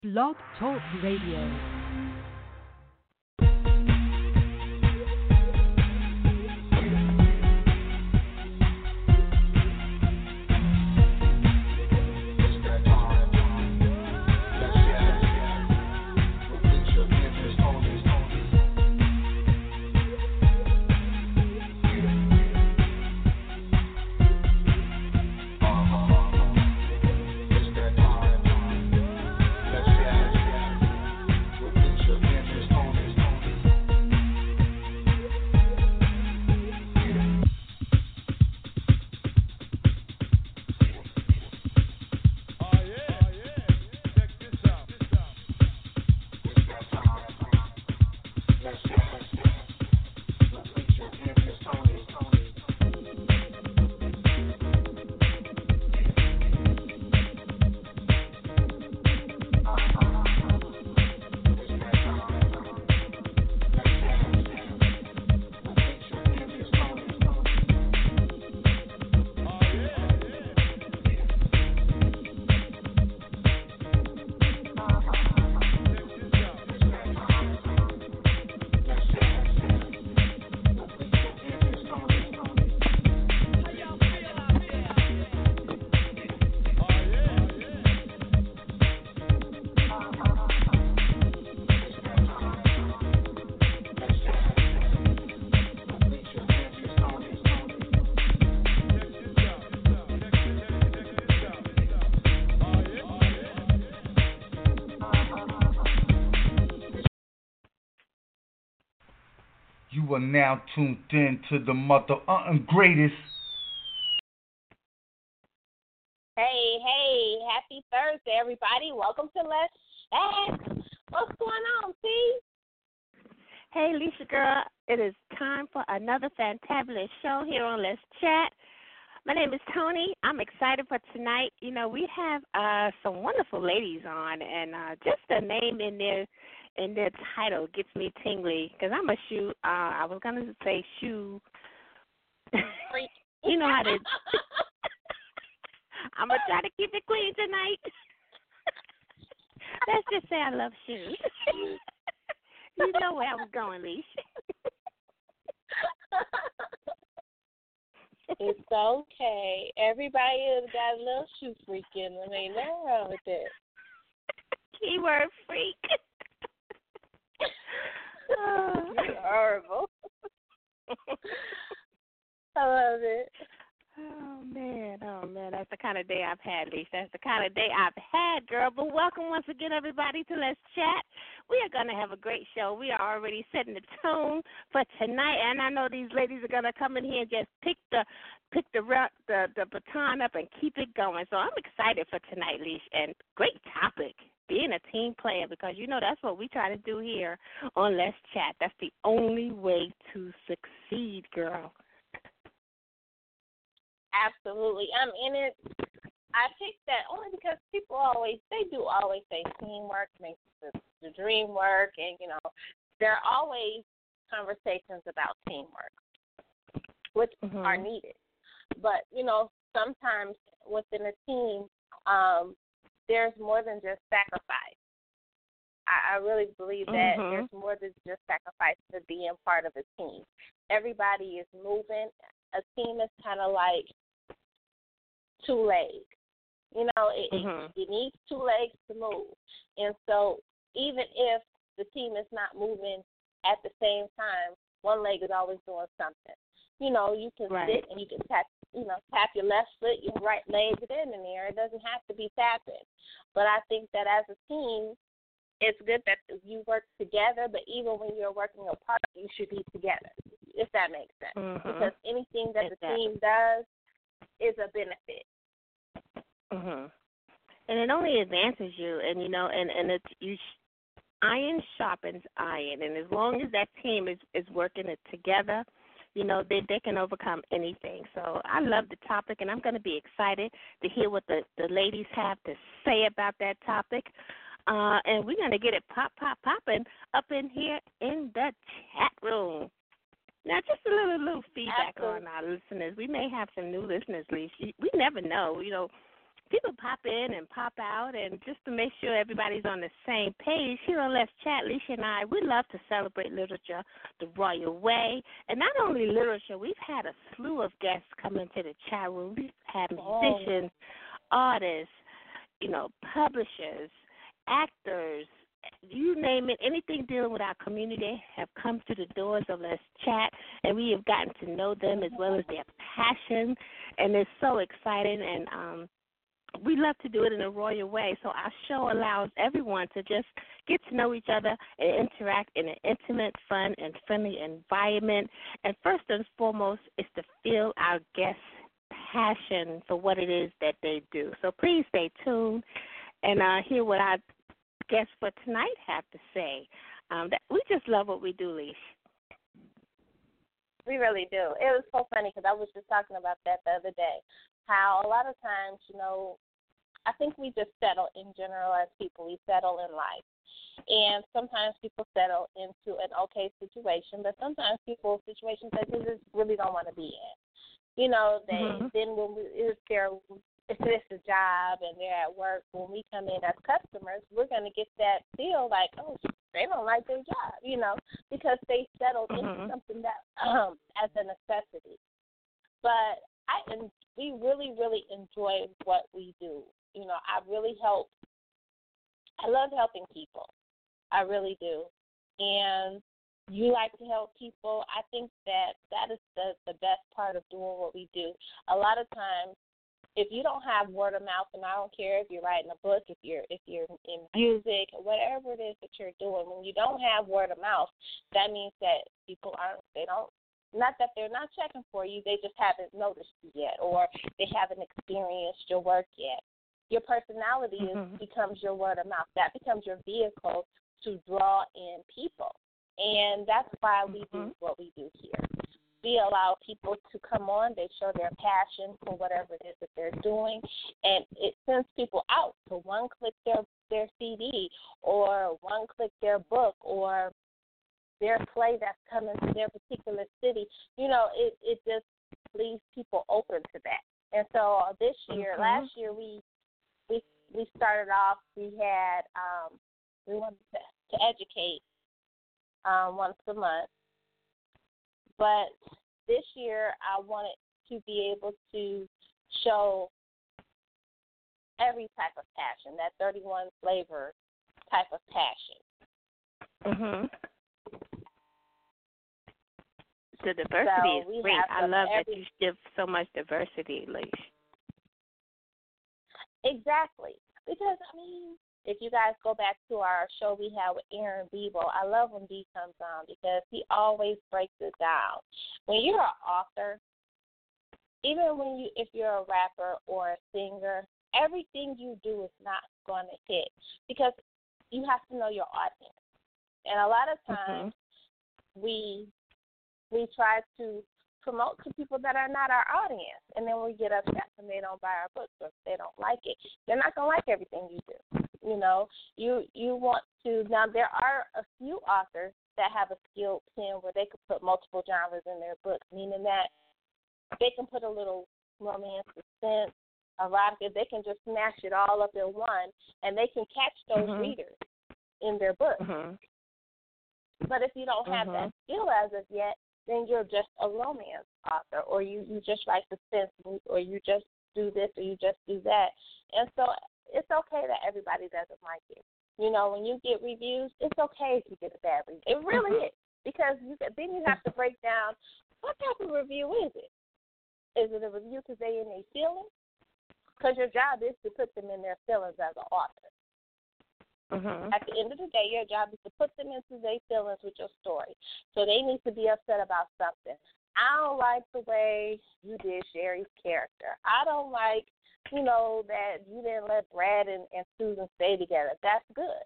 Blog Talk Radio. You are now tuned in to the mother and greatest. Hey, happy Thursday, everybody. Welcome to Let's Chat. What's going on, T? Hey, Lisa girl, it is time for another fantabulous show here on Let's Chat. My name is Tony. I'm excited for tonight. You know, we have some wonderful ladies on, and just the name in their title gets me tingly because I'm a shoe. I was gonna say shoe. Freak. You know how to. I'm gonna try to keep it clean tonight. Let's just say I love shoes. You know where I was going, Leash. It's okay. Everybody has got a little shoe freak in them. Ain't nothing wrong with that. Keyword freak. You're horrible. I love it. Oh, man, that's the kind of day I've had, Lisa. That's the kind of day I've had, girl. But welcome once again, everybody, to Let's Chat. We are going to have a great show. We are already setting the tone for tonight, and I know these ladies are going to come in here and just pick the baton up and keep it going. So I'm excited for tonight, Lisa, and great topic, being a team player, because, you know, that's what we try to do here on Let's Chat. That's the only way to succeed, girl. Absolutely. In it. I picked that only because people do always say teamwork makes the dream work, and, you know, there are always conversations about teamwork, which are needed. But, you know, sometimes within a team, there's more than just sacrifice. I really believe that there's more than just sacrifice to being part of a team. Everybody is moving. A team is kind of like two legs. You know, it needs two legs to move. And so even if the team is not moving at the same time, one leg is always doing something. You know, you can sit and you can tap your left foot, your right leg, get in there. It doesn't have to be tapping. But I think that as a team, it's good that you work together, but even when you're working apart, you should be together, if that makes sense. Because anything that the team does is a benefit. And it only advances you, and, you know, and it's iron sharpens iron, and as long as that team is working it together, you know, they can overcome anything. So I love the topic, and I'm going to be excited to hear what the ladies have to say about that topic. And we're going to get it popping up in here in the chat room. Now, just a little feedback on our listeners. We may have some new listeners, Lisa. We never know. You know, people pop in and pop out, and just to make sure everybody's on the same page, here on Let's Chat, Leisha and I, we love to celebrate literature the royal way. And not only literature, we've had a slew of guests come into the chat room. We've had musicians, artists, publishers, actors, you name it, anything dealing with our community have come to the doors of Let's Chat, and we have gotten to know them as well as their passion, and it's so exciting, and we love to do it in a royal way. So our show allows everyone to just get to know each other and interact in an intimate, fun, and friendly environment. And first and foremost is to feel our guests' passion for what it is that they do. So please stay tuned and hear what our guests for tonight have to say. That we just love what we do, Leash. We really do. It was so funny because I was just talking about that the other day, how a lot of times, I think we just settle in general as people. We settle in life. And sometimes people settle into an okay situation, but sometimes people situations that they just really don't want to be in. Then when if it's a job and they're at work, when we come in as customers, we're going to get that feel like, oh, they don't like their job, because they settled into something that as a necessity. But we really, really enjoy what we do. I love helping people. I really do. And you like to help people. I think that is the best part of doing what we do. A lot of times, if you don't have word of mouth, and I don't care if you're writing a book, if you're in music, whatever it is that you're doing, when you don't have word of mouth, that means that people not that they're not checking for you, they just haven't noticed you yet, or they haven't experienced your work yet. Your personality becomes your word of mouth. That becomes your vehicle to draw in people. And that's why we do what we do here. We allow people to come on. They show their passion for whatever it is that they're doing, and it sends people out to one-click their CD or one-click their book or their play that's coming to their particular city. It just leaves people open to that. And so this year, last year, we started off. We had we wanted to educate once a month. But this year, I wanted to be able to show every type of passion, that 31 flavor type of passion. The diversity is great. I love that you give so much diversity, Leash. Exactly. Because, if you guys go back to our show we had with Aaron Bebo, I love when B comes on because he always breaks it down. When you're an author, even if you're a rapper or a singer, everything you do is not going to hit because you have to know your audience. And a lot of times we try to promote to people that are not our audience, and then we get upset when they don't buy our books or if they don't like it. They're not going to like everything you do. You want to. Now, there are a few authors that have a skilled pen where they could put multiple genres in their books, meaning that they can put a little romance, suspense, erotica. They can just smash it all up in one, and they can catch those readers in their book. But if you don't have that skill as of yet, then you're just a romance author, or you just write suspense, or you just do this, or you just do that. And so it's okay that everybody doesn't like it. When you get reviews, it's okay if you get a bad review. It really is, because then you have to break down what type of review is it. Is it a review because they in their feelings? Because your job is to put them in their feelings as an author. At the end of the day, your job is to put them into their feelings with your story. So they need to be upset about something. I don't like the way you did Sherry's character. I don't like, that you didn't let Brad and Susan stay together. That's good.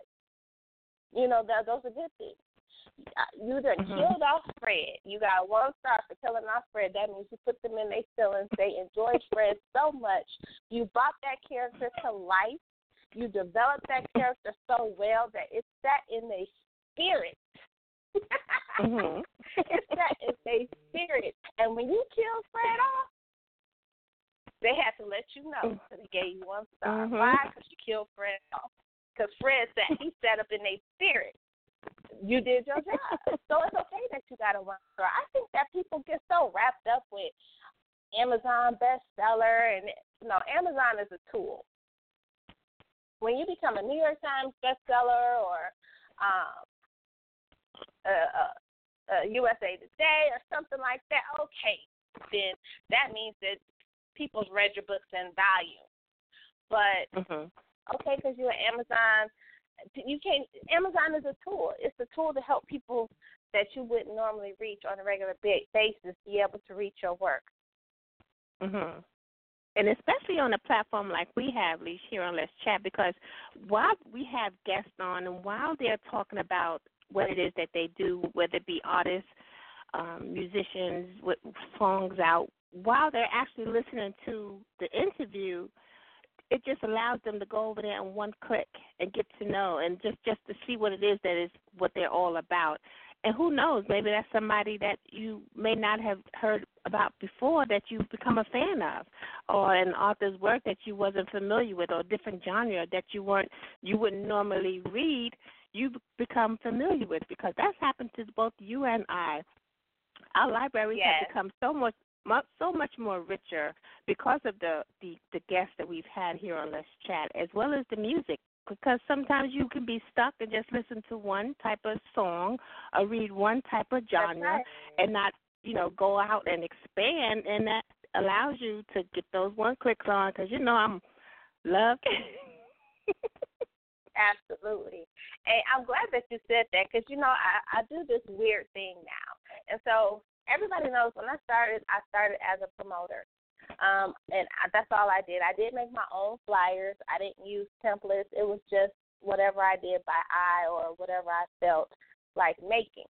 Those are good things. You done killed off Fred. You got 1 star for killing off Fred. That means you put them in their feelings. They enjoyed Fred so much. You brought that character to life. You developed that character so well that it's set in their spirit. It's set in their spirit. And when you kill Fred off, They had to let you know. So they gave you 1 star. Mm-hmm. Why? Because you killed Fred off. Because Fred he sat up in their spirit. You did your job. So it's okay that you got a 1 star. I think that people get so wrapped up with Amazon bestseller, and Amazon is a tool. When you become a New York Times bestseller or USA Today or something like that, okay, then that means that people's read your books in volume. But okay, because you're at Amazon, you can't. Amazon is a tool. It's a tool to help people that you wouldn't normally reach on a regular basis be able to reach your work. Mhm. And especially on a platform like we have, Leash, here on Let's Chat, because while we have guests on and while they're talking about what it is that they do, whether it be artists, musicians with songs out, while they're actually listening to the interview, it just allows them to go over there in one click and get to know and just to see what it is that is what they're all about. And who knows, maybe that's somebody that you may not have heard about before that you've become a fan of, or an author's work that you wasn't familiar with, or a different genre that you wouldn't normally read, you've become familiar with, because that's happened to both you and I. Our libraries have become so much more richer because of the guests that we've had here on Let's Chat, as well as the music. Because sometimes you can be stuck and just listen to one type of song or read one type of genre and not, go out and expand, and that allows you to get those one clicks on, because I'm loved. Absolutely. And I'm glad that you said that, because, I do this weird thing now. And so everybody knows when I started as a promoter. That's all I did. I did make my own flyers. I didn't use templates. It was just whatever I did by eye or whatever I felt like making.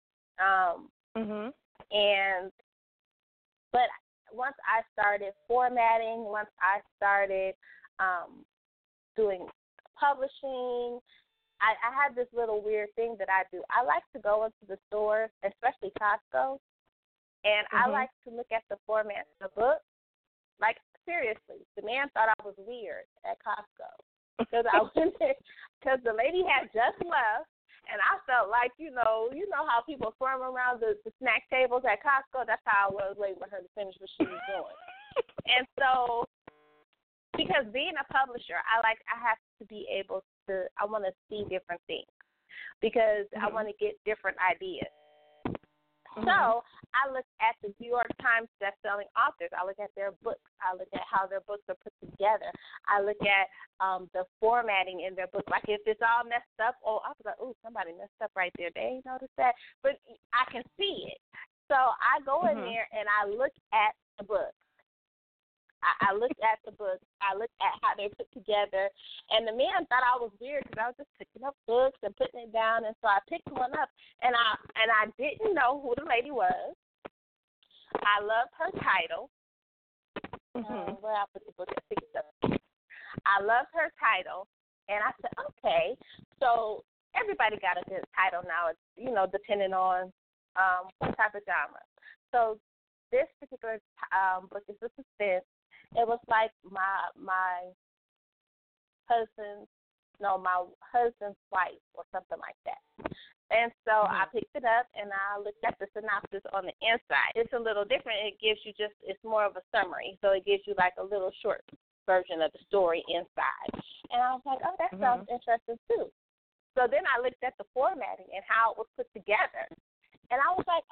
But once I started formatting, once I started doing publishing, I had this little weird thing that I do. I like to go into the stores, especially Costco, and I like to look at the format of the book. Like, seriously, the man thought I was weird at Costco because I went there because the lady had just left, and I felt like, you know how people form around the snack tables at Costco? That's how I was waiting for her to finish what she was doing. And so, because being a publisher, I have to be able to, I want to see different things because I want to get different ideas. So I look at the New York Times best-selling authors. I look at their books. I look at how their books are put together. I look at the formatting in their book. Like, if it's all messed up, I was like, somebody messed up right there. They ain't noticed that. But I can see it. So I go in there and I look at the book. I looked at the books. I looked at how they're put together. And the man thought I was weird because I was just picking up books and putting it down. And so I picked one up, and I didn't know who the lady was. I loved her title. Where I put the book, I picked it up. I loved her title, and I said, okay. So everybody got a good title now, depending on what type of genre. So this particular book is a suspense. It was like my husband's wife or something like that. And so I picked it up and I looked at the synopsis on the inside. It's a little different. It gives you it's more of a summary. So it gives you like a little short version of the story inside. And I was like, oh, that sounds interesting too. So then I looked at the formatting and how it was put together. And I was like,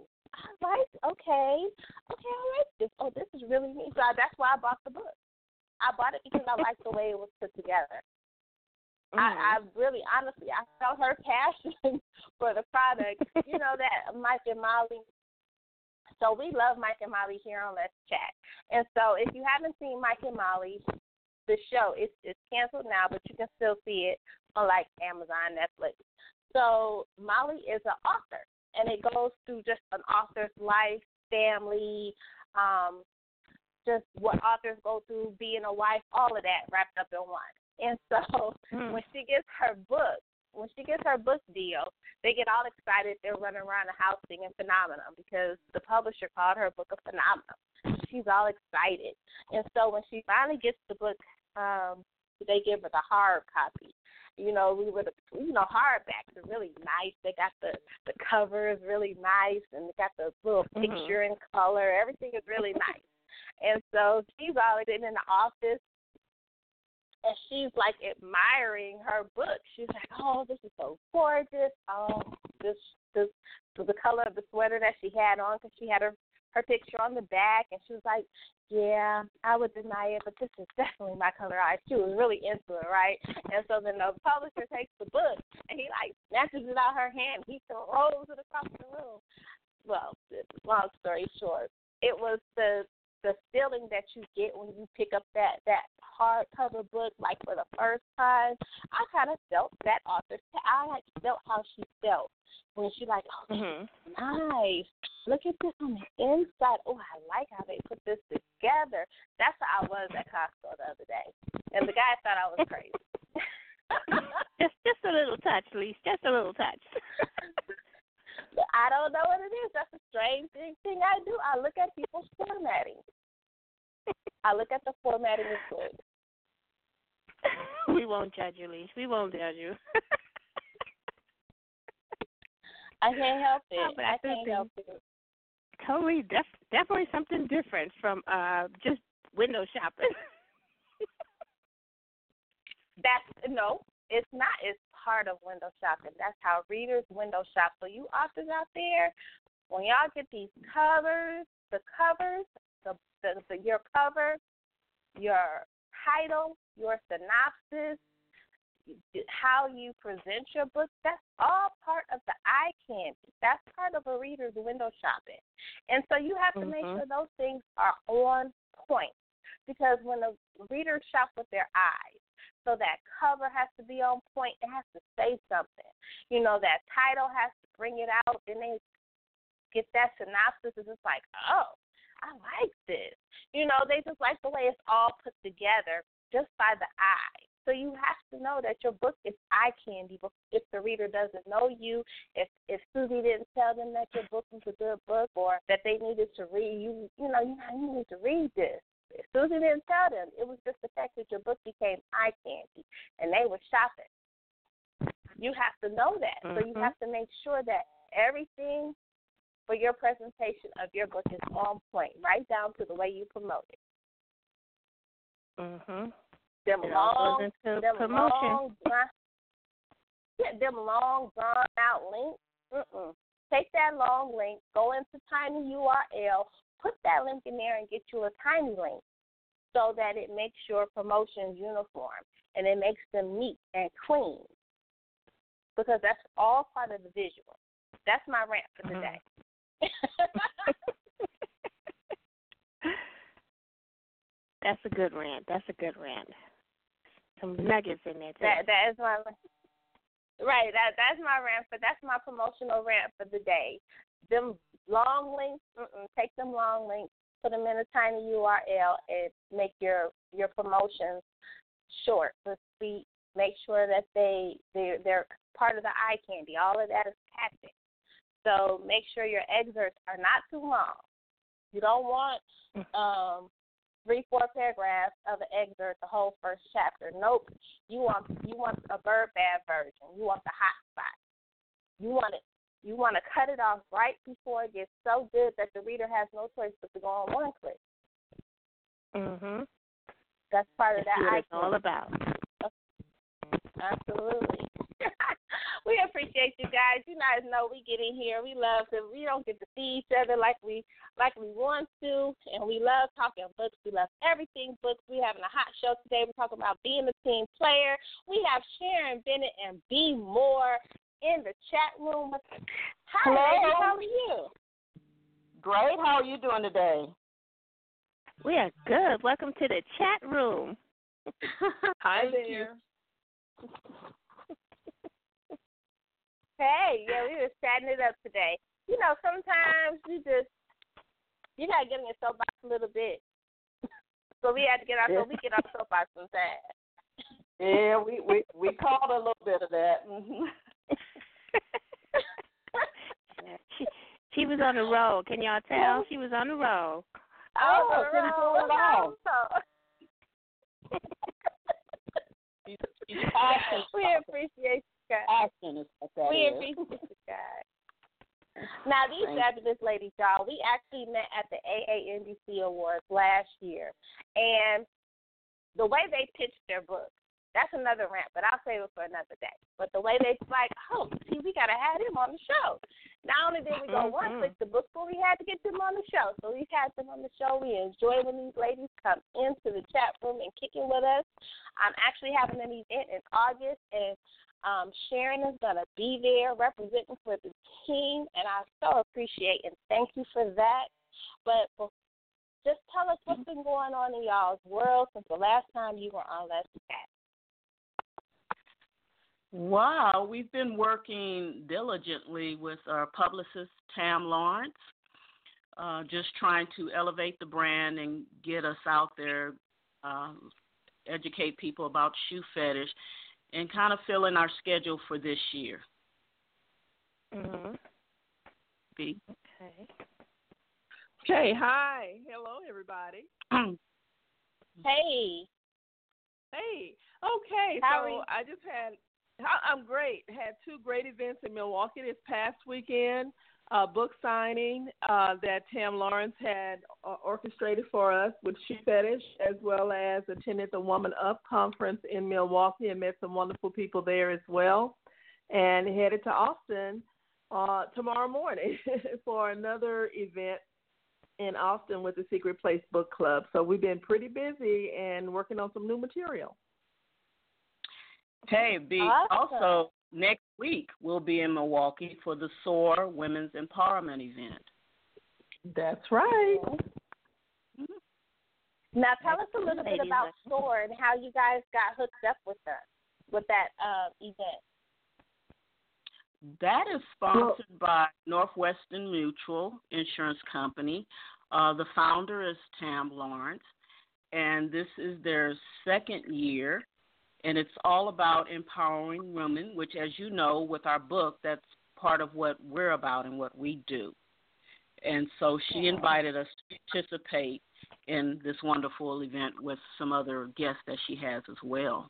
okay, I like this. Oh, this is really neat. So that's why I bought the book. I bought it because I liked the way it was put together. I really, honestly, I felt her passion for the product. That Mike and Molly. So we love Mike and Molly here on Let's Chat. And so if you haven't seen Mike and Molly, the show, it's canceled now, but you can still see it on like Amazon, Netflix. So Molly is an author. And it goes through just an author's life, family, just what authors go through, being a wife, all of that wrapped up in one. And so when she gets her book deal, they get all excited. They're running around the house singing Phenomenon because the publisher called her book a phenomenon. she's all excited. And so when she finally gets the book, they give her the hard copy. Hardbacks are really nice. They got the cover is really nice, and they got the little picture in color. Everything is really nice. And so she's always in the office, and she's like admiring her book. She's like, "Oh, this is so gorgeous. Oh, this was the color of the sweater that she had on, because she had her picture on the back." And she was like, "Yeah, I would deny it, but this is definitely my color eye." She was really into it, right? And so then the publisher takes the book, and he like snatches it out her hand. He throws it across the room. Well, long story short, it was the feeling that you get when you pick up that hardcover book, like for the first time. I kind of felt that author. I felt how she felt when she like, "Oh, nice. Look at this on the inside. Oh, I like how they put this together." That's how I was at Costco the other day, and the guy thought I was crazy. just a little touch, Lise. Just a little touch. I don't know what it is. That's a strange thing I do. I look at people's formatting. I look at the formatting of books. We won't judge you, Lise. We won't judge you. I can't help it. Oh, I can't help it. Totally, definitely something different from just window shopping. It's not. It's part of window shopping. That's how readers window shop. So you authors out there, when y'all get these covers, your cover, your title, your synopsis, how you present your book, that's all part of the eye candy. That's part of a reader's window shopping. And so you have to make sure those things are on point. Because when the readers shop with their eyes, so that cover has to be on point. It has to say something. That title has to bring it out, and they get that synopsis. It's just like, oh, I like this. They just like the way it's all put together just by the eye. So you have to know that your book is eye candy. But if the reader doesn't know you, if Susie didn't tell them that your book was a good book, or that they needed to read, you need to read this. If Susie didn't tell them, it was just the fact that your book became eye candy, and they were shopping. You have to know that. So you have to make sure that everything for your presentation of your book is on point, right down to the way you promote it. Them long drawn out links. Take that long link, go into tiny URL, put that link in there, and get you a tiny link, so that it makes your promotions uniform and it makes them neat and clean, because that's all part of the visual. That's my rant for today. That's a good rant. Some nuggets in there too. That is my right. That's my rant, but that's my promotional rant for the day. Them long links, take them long links, put them in a tiny URL, and make your promotions short, but sweet. Make sure that they're part of the eye candy. All of that is tactic. So make sure your excerpts are not too long. You don't want 3-4 paragraphs of an excerpt, the whole first chapter. Nope. You want a Birdman version. You want the hot spot. You want to cut it off right before it gets so good that the reader has no choice but to go on one click. That's part of that eye candy. That's all about. Absolutely. We appreciate you guys. You guys know we get in here. We love to. We don't get to see each other like we want to, and we love talking books. We love everything books. We're having a hot show today. We're talking about being a team player. We have Sharon Bennett and B. Moore in the chat room. Hi, ladies. How are you? Great. How are you doing today? We are good. Welcome to the chat room. Hi there. Hey, yeah, we were chatting it up today. Sometimes you gotta get in your soapbox a little bit. So we had to get our soapbox sometimes. Yeah, we caught a little bit of that. She was on the roll. Can y'all tell? She was on the roll. Oh, didn't pull it off. She's passionate. We appreciate you guys. Passion is what that We is. appreciate you guys. Now, these fabulous ladies, y'all, we actually met at the AANBC Awards last year. And the way they pitched their book, that's another rant, but I'll save it for another day. But the way they like, oh, see, we got to have him on the show. Not only did we go one, click the book, but we had to get them on the show. So we've had them on the show. We enjoy when these ladies come into the chat room and kicking with us. I'm actually having an event in August, and Sharon is going to be there representing for the team, and I so appreciate and thank you for that. But just tell us what's been going on in y'all's world since the last time you were on Let's Chat. Wow, we've been working diligently with our publicist, Tam Lawrence, just trying to elevate the brand and get us out there, educate people about shoe fetish, and kind of fill in our schedule for this year. Mhm. B. Okay. Okay, hi. Hello, everybody. Hey. Hey. Okay, How are so you? I'm great. Had two great events in Milwaukee this past weekend. Book signing that Tam Lawrence had orchestrated for us with Shoe Fetish, as well as attended the Woman Up conference in Milwaukee and met some wonderful people there as well. And headed to Austin tomorrow morning for another event in Austin with the Secret Place Book Club. So we've been pretty busy and working on some new material. Hey, B. Awesome. Also, next week we'll be in Milwaukee for the SOAR Women's Empowerment event. That's right. Now tell us a little bit Ladies, about SOAR and how you guys got hooked up with that event. That is sponsored by Northwestern Mutual Insurance Company. The founder is Tam Lawrence, and this is their second year, and it's all about empowering women, which, as you know, with our book, that's part of what we're about and what we do. And so she invited us to participate in this wonderful event with some other guests that she has as well.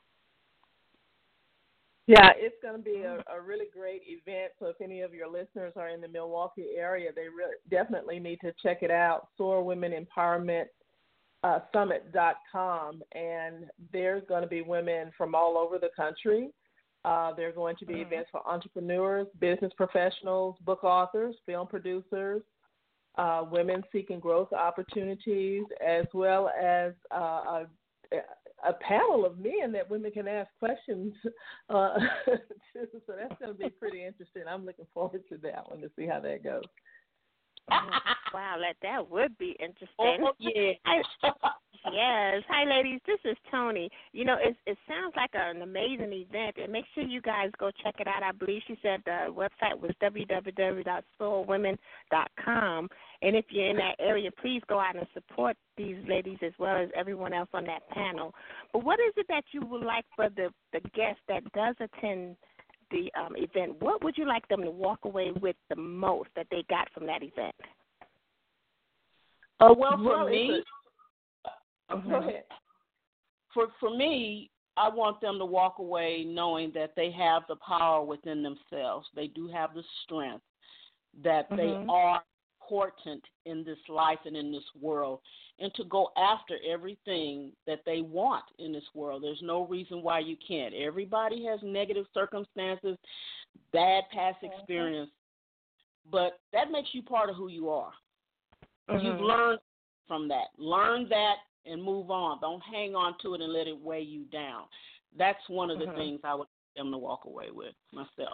Yeah, it's going to be a really great event. So if any of your listeners are in the Milwaukee area, they definitely need to check it out, SOAR Women Empowerment Summit.com. And there's going to be women from all over the country. There are going to be events for entrepreneurs, business professionals, book authors, film producers, women seeking growth opportunities, as well as a panel of men that women can ask questions to. So that's going to be pretty interesting. I'm looking forward to that one to see how that goes. Wow, that would be interesting. Oh, yeah. Yes. Hi, ladies. This is Tony. You know, it sounds like an amazing event, and make sure you guys go check it out. I believe she said the website was www.soulwomen.com. And if you're in that area, please go out and support these ladies as well as everyone else on that panel. But what is it that you would like for the guest that does attend the event? What would you like them to walk away with the most that they got from that event? Well, for me, Go ahead. For me, I want them to walk away knowing that they have the power within themselves. They do have the strength, that they are important in this life and in this world, and to go after everything that they want in this world. There's no reason why you can't. Everybody has negative circumstances, bad past experience, but that makes you part of who you are. You've learned from that. Learn that and move on. Don't hang on to it and let it weigh you down. That's one of the things I would want them to walk away with myself.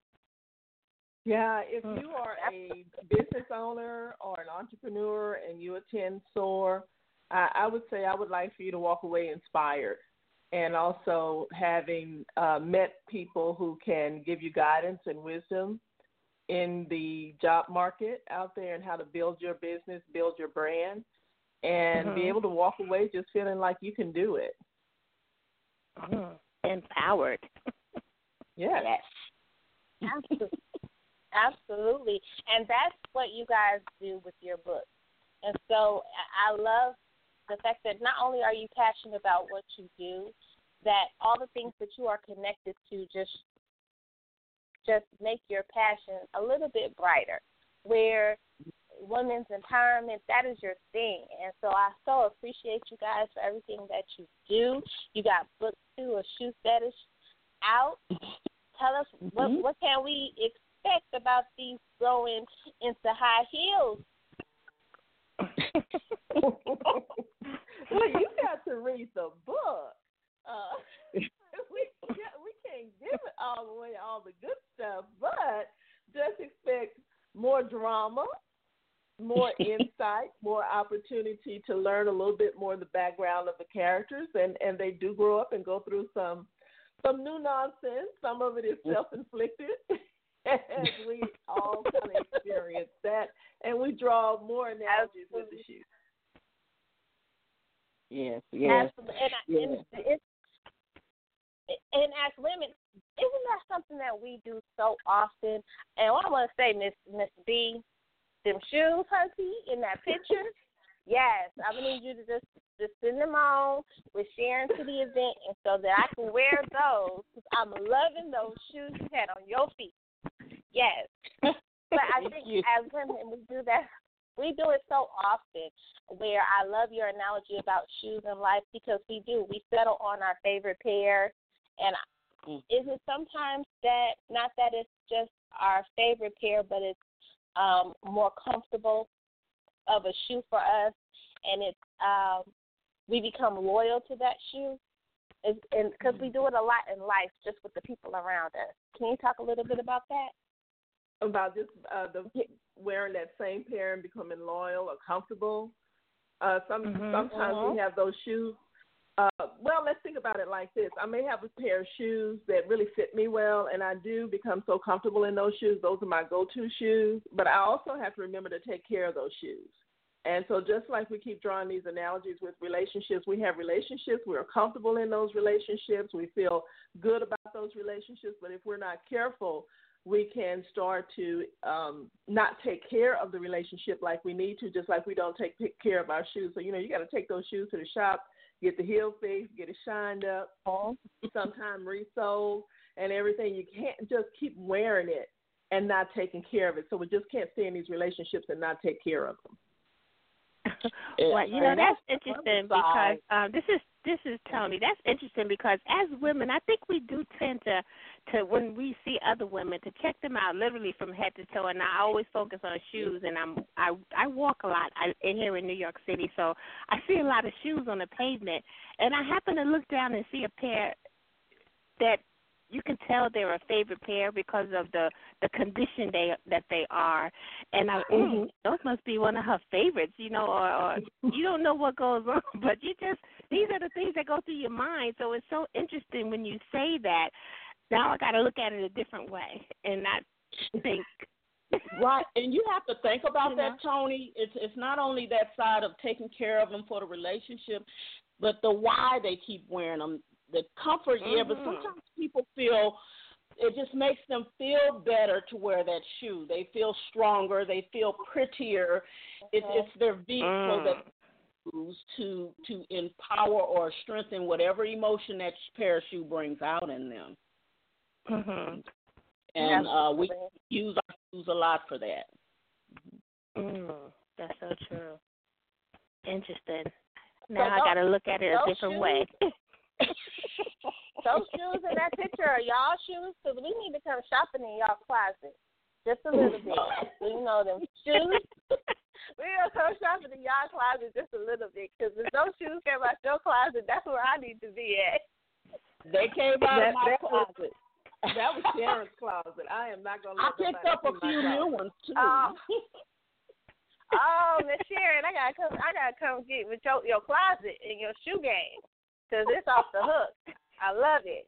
Yeah, if you are a business owner or an entrepreneur and you attend SOAR, I would say I would like for you to walk away inspired, and also having met people who can give you guidance and wisdom in the job market out there and how to build your business, build your brand, and be able to walk away just feeling like you can do it. Empowered. Yes. Absolutely. And that's what you guys do with your book. And so I love the fact that not only are you passionate about what you do, that all the things that you are connected to just make your passion a little bit brighter, where women's empowerment, that is your thing. And so I so appreciate you guys for everything that you do. You got book 2 of Shoe Fetish out. Tell us what can we expect about these going into high heels? Well, you got to read the book. We can't give it all away, all the good stuff, but just expect more drama, more insight, more opportunity to learn a little bit more of the background of the characters, and they do grow up and go through some new nonsense. Some of it is self-inflicted, as we all kind of experience that, and we draw more analogies with the shoes. Yes. And as women, isn't that something that we do so often? And what I want to say, Miss B, them shoes, hunty, in that picture, yes, I'm going to need you to just send them on with Sharon to the event, and so that I can wear those, because I'm loving those shoes you had on your feet. Yes. But I think as women, we do that. We do it so often, where I love your analogy about shoes in life, because we do. We settle on our favorite pair. And is it sometimes that, not that it's just our favorite pair, but it's more comfortable of a shoe for us, and it's we become loyal to that shoe? And because we do it a lot in life just with the people around us. Can you talk a little bit about that? About just wearing that same pair and becoming loyal or comfortable. Sometimes we have those shoes. Well, let's think about it like this. I may have a pair of shoes that really fit me well, and I do become so comfortable in those shoes. Those are my go-to shoes. But I also have to remember to take care of those shoes. And so just like we keep drawing these analogies with relationships, we have relationships. We're comfortable in those relationships. We feel good about those relationships. But if we're not careful, we can start to not take care of the relationship like we need to, just like we don't take care of our shoes. So, you got to take those shoes to the shop, get the heel fixed, get it shined up, sometime resoled and everything. You can't just keep wearing it and not taking care of it. So we just can't stay in these relationships and not take care of them. Well, that's interesting because this is Tony. That's interesting because as women, I think we do tend to when we see other women, to check them out literally from head to toe. And I always focus on shoes, and I walk a lot here in New York City, so I see a lot of shoes on the pavement, and I happen to look down and see a pair that you can tell they're a favorite pair because of the condition that they are. And those must be one of her favorites, or you don't know what goes on, but these are the things that go through your mind. So it's so interesting when you say that. Now I got to look at it a different way and not think. Right, and you have to think about that, Tony. It's not only that side of taking care of them for the relationship, but the why they keep wearing them. The comfort, but sometimes people feel it just makes them feel better to wear that shoe. They feel stronger. They feel prettier. It's their vehicle that they use to empower or strengthen whatever emotion that pair of shoe brings out in them. And we use our shoes a lot for that. That's so true. Interesting. Now I got to look at it a different way. Those shoes in that picture are y'all shoes, because we need to come shopping in y'all closet just a little bit. So, them shoes. We're going to come shopping in y'all closet just a little bit, because if those shoes came out your closet, that's where I need to be at. They came out of my closet. That was Sharon's closet. I am not going to I picked up a few new ones, too. Miss Sharon, I gotta come get with your closet and your shoe game, because it's off the hook. I love it.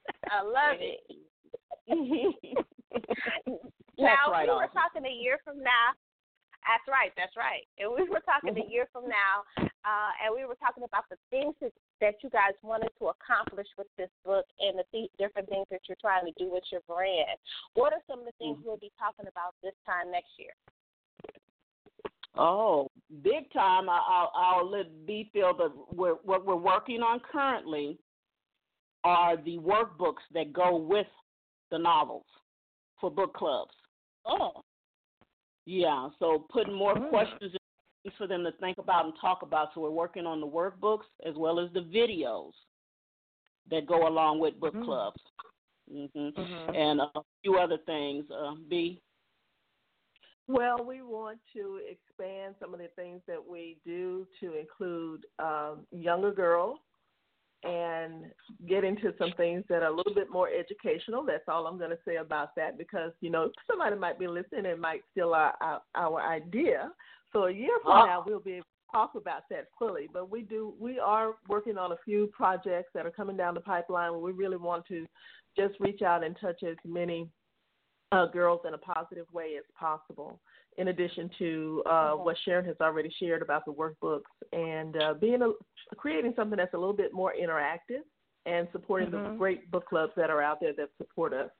Now, right, we were talking a year from now. That's right. And we were talking a year from now, and we were talking about the things that you guys wanted to accomplish with this book and the different things that you're trying to do with your brand. What are some of the things we'll be talking about this time next year? Oh, big time. I'll let B feel, but what we're working on currently are the workbooks that go with the novels for book clubs. Oh. Yeah, so putting more questions in for them to think about and talk about. So we're working on the workbooks as well as the videos that go along with book clubs. And a few other things. B? Well, we want to expand some of the things that we do to include younger girls and get into some things that are a little bit more educational. That's all I'm going to say about that because, you know, somebody might be listening and might steal our idea. So a year from now, we'll be able to talk about that fully. But we are working on a few projects that are coming down the pipeline. We really want to just reach out and touch as many girls in a positive way as possible, in addition to what Sharon has already shared about the workbooks and creating something that's a little bit more interactive and supporting the great book clubs that are out there that support us.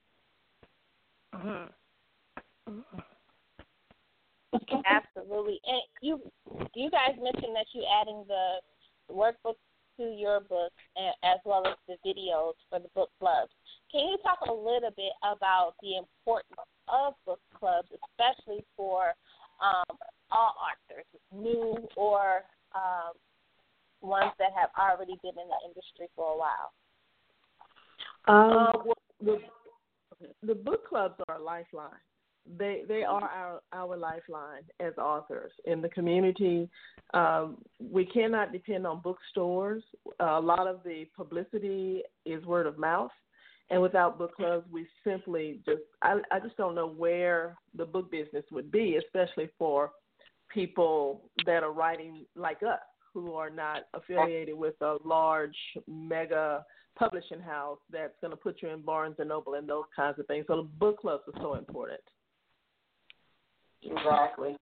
Absolutely. And you guys mentioned that you're adding the workbooks to your books as well as the videos for the book clubs. Can you talk a little bit about the importance of book clubs, especially for all authors, new or ones that have already been in the industry for a while? The book clubs are a lifeline. They are our lifeline as authors in the community. We cannot depend on bookstores. A lot of the publicity is word of mouth. And without book clubs, we simply I just don't know where the book business would be, especially for people that are writing like us, who are not affiliated with a large mega publishing house that's going to put you in Barnes & Noble and those kinds of things. So the book clubs are so important. Exactly.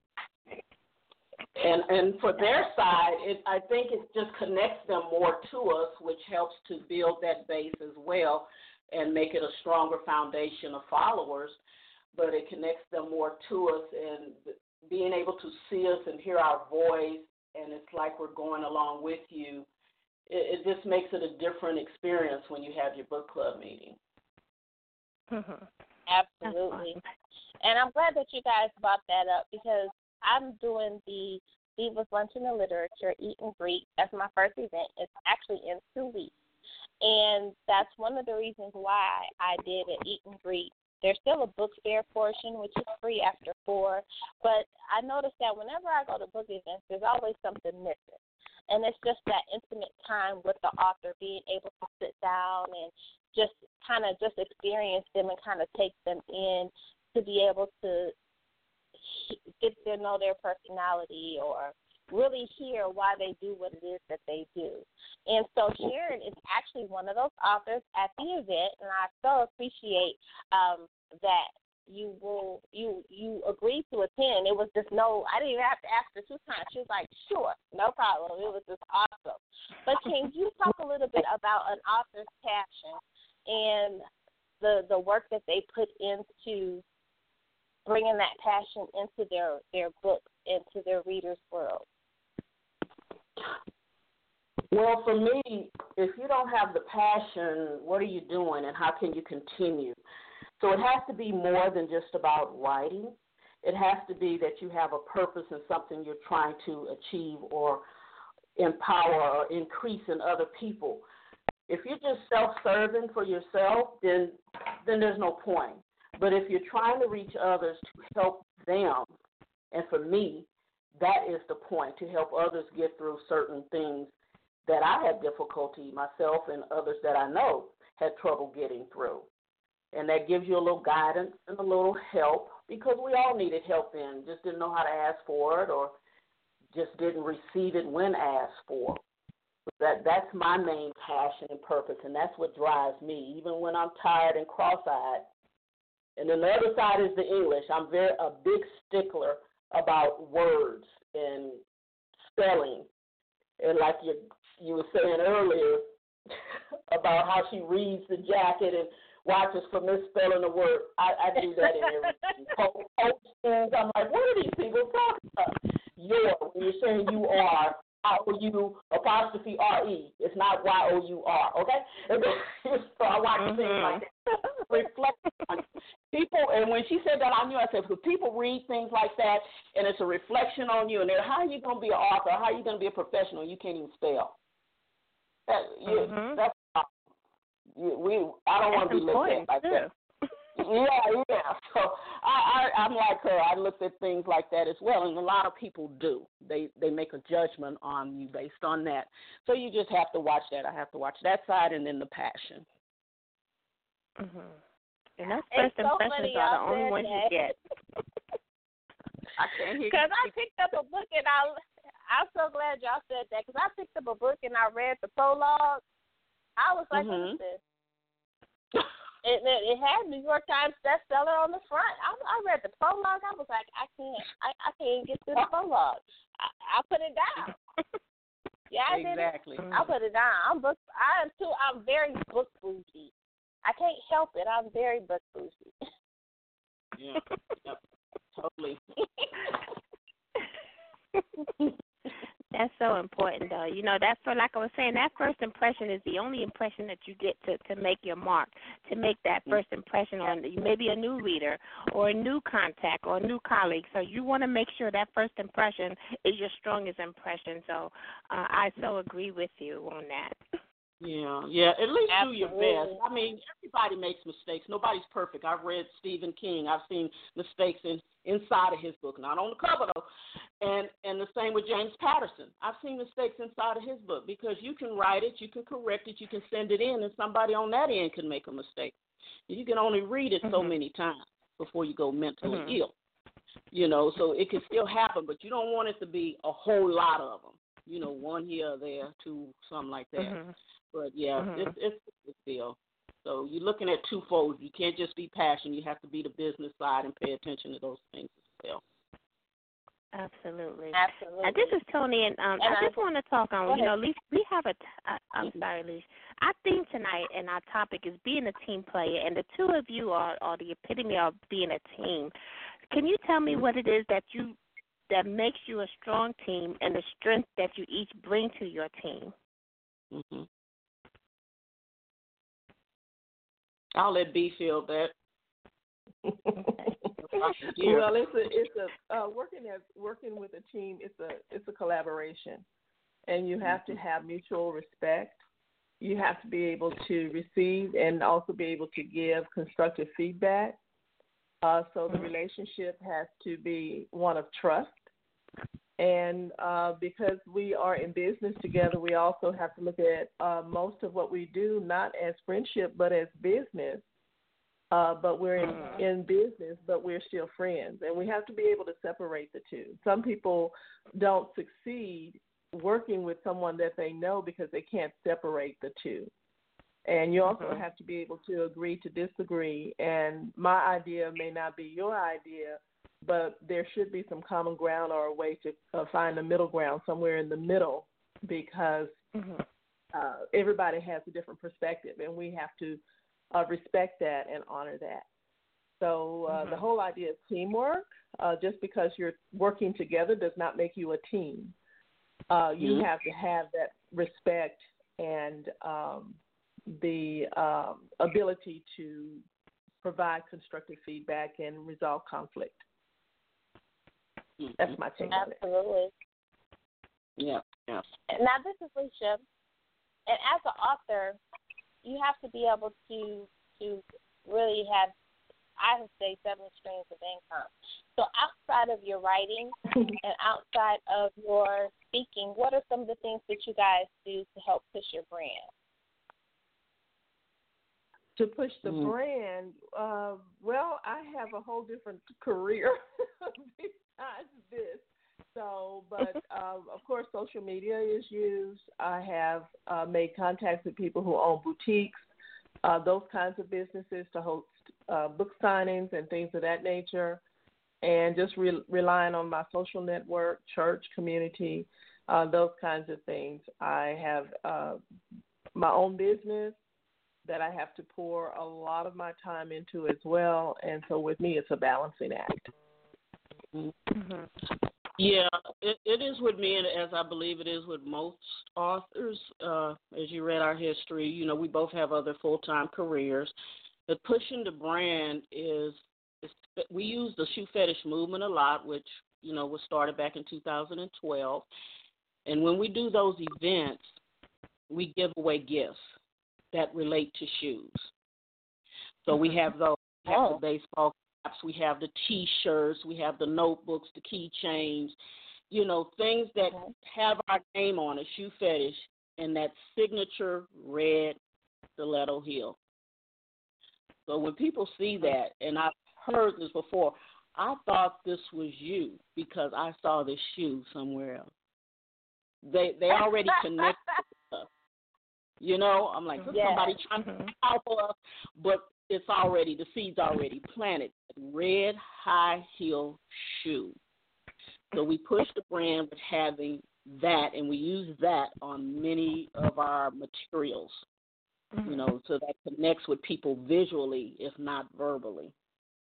And for their side, I think it just connects them more to us, which helps to build that base as well and make it a stronger foundation of followers. But it connects them more to us, and being able to see us and hear our voice, and it's like we're going along with you. It just makes it a different experience when you have your book club meeting. Absolutely. And I'm glad that you guys brought that up because I'm doing the Divas Luncheon and Literature Eat and Greet. That's my first event. It's actually in 2 weeks. And that's one of the reasons why I did an Eat and Greet. There's still a book fair portion, which is free after 4. But I noticed that whenever I go to book events, there's always something missing. And it's just that intimate time with the author, being able to sit down and just kind of just experience them and kind of take them in to be able to get to know their personality or really hear why they do what it is that they do. And so Sharon is actually one of those authors at the event, and I so appreciate that you agreed to attend. It was just I didn't even have to ask her 2 times. She was like, sure, no problem. It was just awesome. But can you talk a little bit about an author's passion and the work that they put into bringing that passion into their books, into their readers' world? Well, for me, if you don't have the passion, what are you doing and how can you continue? So it has to be more than just about writing. It has to be that you have a purpose and something you're trying to achieve or empower or increase in other people. If you're just self-serving for yourself, then there's no point. But if you're trying to reach others to help them, and for me, that is the point, to help others get through certain things that I had difficulty myself and others that I know had trouble getting through. And that gives you a little guidance and a little help, because we all needed help then, just didn't know how to ask for it or just didn't receive it when asked for. That's my main passion and purpose, and that's what drives me, even when I'm tired and cross-eyed. And then the other side is the English. I'm a big stickler about words and spelling. And like you were saying earlier about how she reads the jacket and watches for misspelling a word. I do that in everything. I'm like, what are these people talking about? and you're saying you are Y-O-U apostrophe R-E. It's not Y-O-U-R, okay? So I watch things like that. Reflect on people, and when she said that, I knew, I said, because people read things like that, and it's a reflection on you, and they're, how are you going to be an author? How are you going to be a professional? You can't even spell. That's I don't want to be looked at like that. Yeah. So I'm like her. I looked at things like that as well, and a lot of people do. They make a judgment on you based on that. So you just have to watch that. I have to watch that side, and then the passion. And those first impressions are the only ones you get. I can't hear you. Because I picked up a book, and I'm so glad y'all said that, because I picked up a book and I read the prologue. I was like, what is this? It had New York Times bestseller on the front. I read the prologue. I was like, I can't get through the prologue. I put it down. Yeah, I did. Exactly. I put it down. I'm very book bougie. I can't help it. I'm very book bougie. Yeah. Yep. Totally. That's so important, though. You know, that's for, like I was saying, that first impression is the only impression that you get to make your mark, to make that first impression on maybe a new reader or a new contact or a new colleague. So you want to make sure that first impression is your strongest impression. So I so agree with you on that. Yeah. At least do your best. I mean, everybody makes mistakes. Nobody's perfect. I've read Stephen King. I've seen mistakes inside of his book, not on the cover though. And the same with James Patterson. I've seen mistakes inside of his book, because you can write it, you can correct it, you can send it in, and somebody on that end can make a mistake. You can only read it so many times before you go mentally ill. You know, so it can still happen, but you don't want it to be a whole lot of them. You know, one here or there, two, something like that. But yeah, it's a big deal. So you're looking at twofold. You can't just be passion. You have to be the business side and pay attention to those things as well. Absolutely. And this is Tony, and I just want to talk on, you know, Leash, we have I'm sorry, Leash. Our theme tonight and our topic is being a team player, and the two of you are the epitome of being a team. Can you tell me what it is that makes you a strong team and the strength that you each bring to your team? I'll let B field that. Well, it's a working with a team. It's a collaboration, and you have to have mutual respect. You have to be able to receive and also be able to give constructive feedback. So the relationship has to be one of trust. And because we are in business together, we also have to look at most of what we do not as friendship but as business. But we're in business, but we're still friends. And we have to be able to separate the two. Some people don't succeed working with someone that they know because they can't separate the two. And you also have to be able to agree to disagree. And my idea may not be your idea, but there should be some common ground or a way to find a middle ground somewhere in the middle, because everybody has a different perspective, and we have to respect that and honor that. So the whole idea of teamwork, just because you're working together does not make you a team. You have to have that respect and the ability to provide constructive feedback and resolve conflict. That's my take on it. Absolutely. Yeah. Now, this is Leisha. And as an author, you have to be able to really have, I would say, 7 streams of income. So outside of your writing and outside of your speaking, what are some of the things that you guys do to help push your brand? To push the brand, well, I have a whole different career besides this. So, but of course, social media is used. I have made contacts with people who own boutiques, those kinds of businesses, to host book signings and things of that nature, and just relying on my social network, church, community, those kinds of things. I have my own business that I have to pour a lot of my time into as well, and so with me, it's a balancing act. Yeah, it is with me, and as I believe it is with most authors. As you read our history, we both have other full-time careers. But pushing the brand is we use the shoe fetish movement a lot, which, was started back in 2012. And when we do those events, we give away gifts that relate to shoes. So we have those. We have the baseball caps, we have the T-shirts, we have the notebooks, the keychains, things that have our name on it, shoe fetish, and that signature red stiletto heel. So when people see that, and I've heard this before, I thought this was you because I saw this shoe somewhere else. They already connect with us. I'm like, somebody trying to help us, but it's already, the seed's already planted. Red high heel shoe. So we push the brand with having that, and we use that on many of our materials, so that connects with people visually, if not verbally.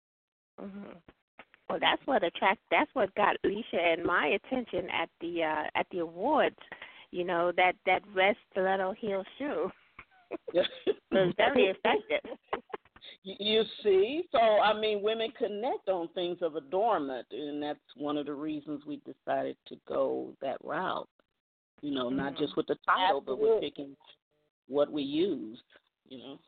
Well, that's what got Alicia and my attention at the awards. That red stiletto heel shoe. It was very effective. You see, so women connect on things of adornment, and that's one of the reasons we decided to go that route. Not just with the title, but with picking what we used. And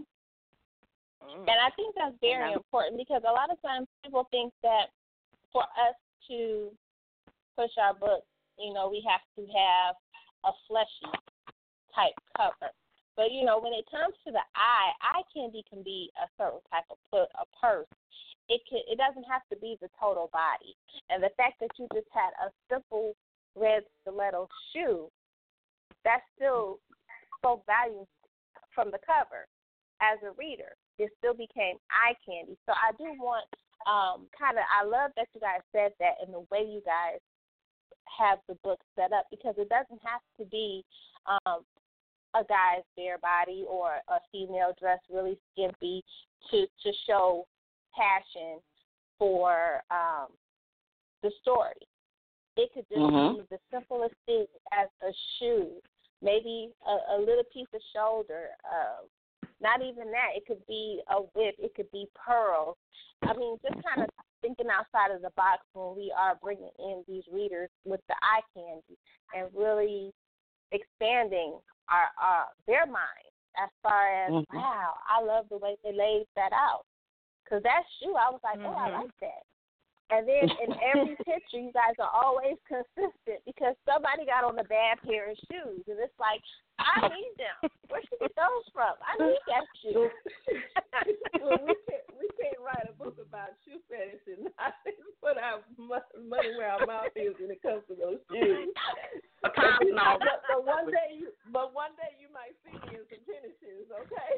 I think that's very important because a lot of times people think that for us to push our book, we have to have a fleshy type cover. But, when it comes to the eye candy can be a certain type of a purse. It doesn't have to be the total body. And the fact that you just had a simple red stiletto shoe, that still spoke volumes from the cover as a reader. It still became eye candy. So I do want I love that you guys said that and the way you guys have the book set up, because it doesn't have to be a guy's bare body or a female dressed really skimpy to show passion for the story. It could just be the simplest thing as a shoe, maybe a little piece of shoulder. Not even that. It could be a whip. It could be pearls. Just kind of thinking outside of the box when we are bringing in these readers with the eye candy and really expanding their minds as far as, wow, I love the way they laid that out. Because that shoe, I was like, I like that. And then in every picture, you guys are always consistent because somebody got on a bad pair of shoes. And it's like, I need them. Where should we get those from? I need that shoe. Well, we can't write a book about shoe fetish and not put our money where our mouth is when it comes to those shoes. But one day you might see me in some tennis shoes, okay?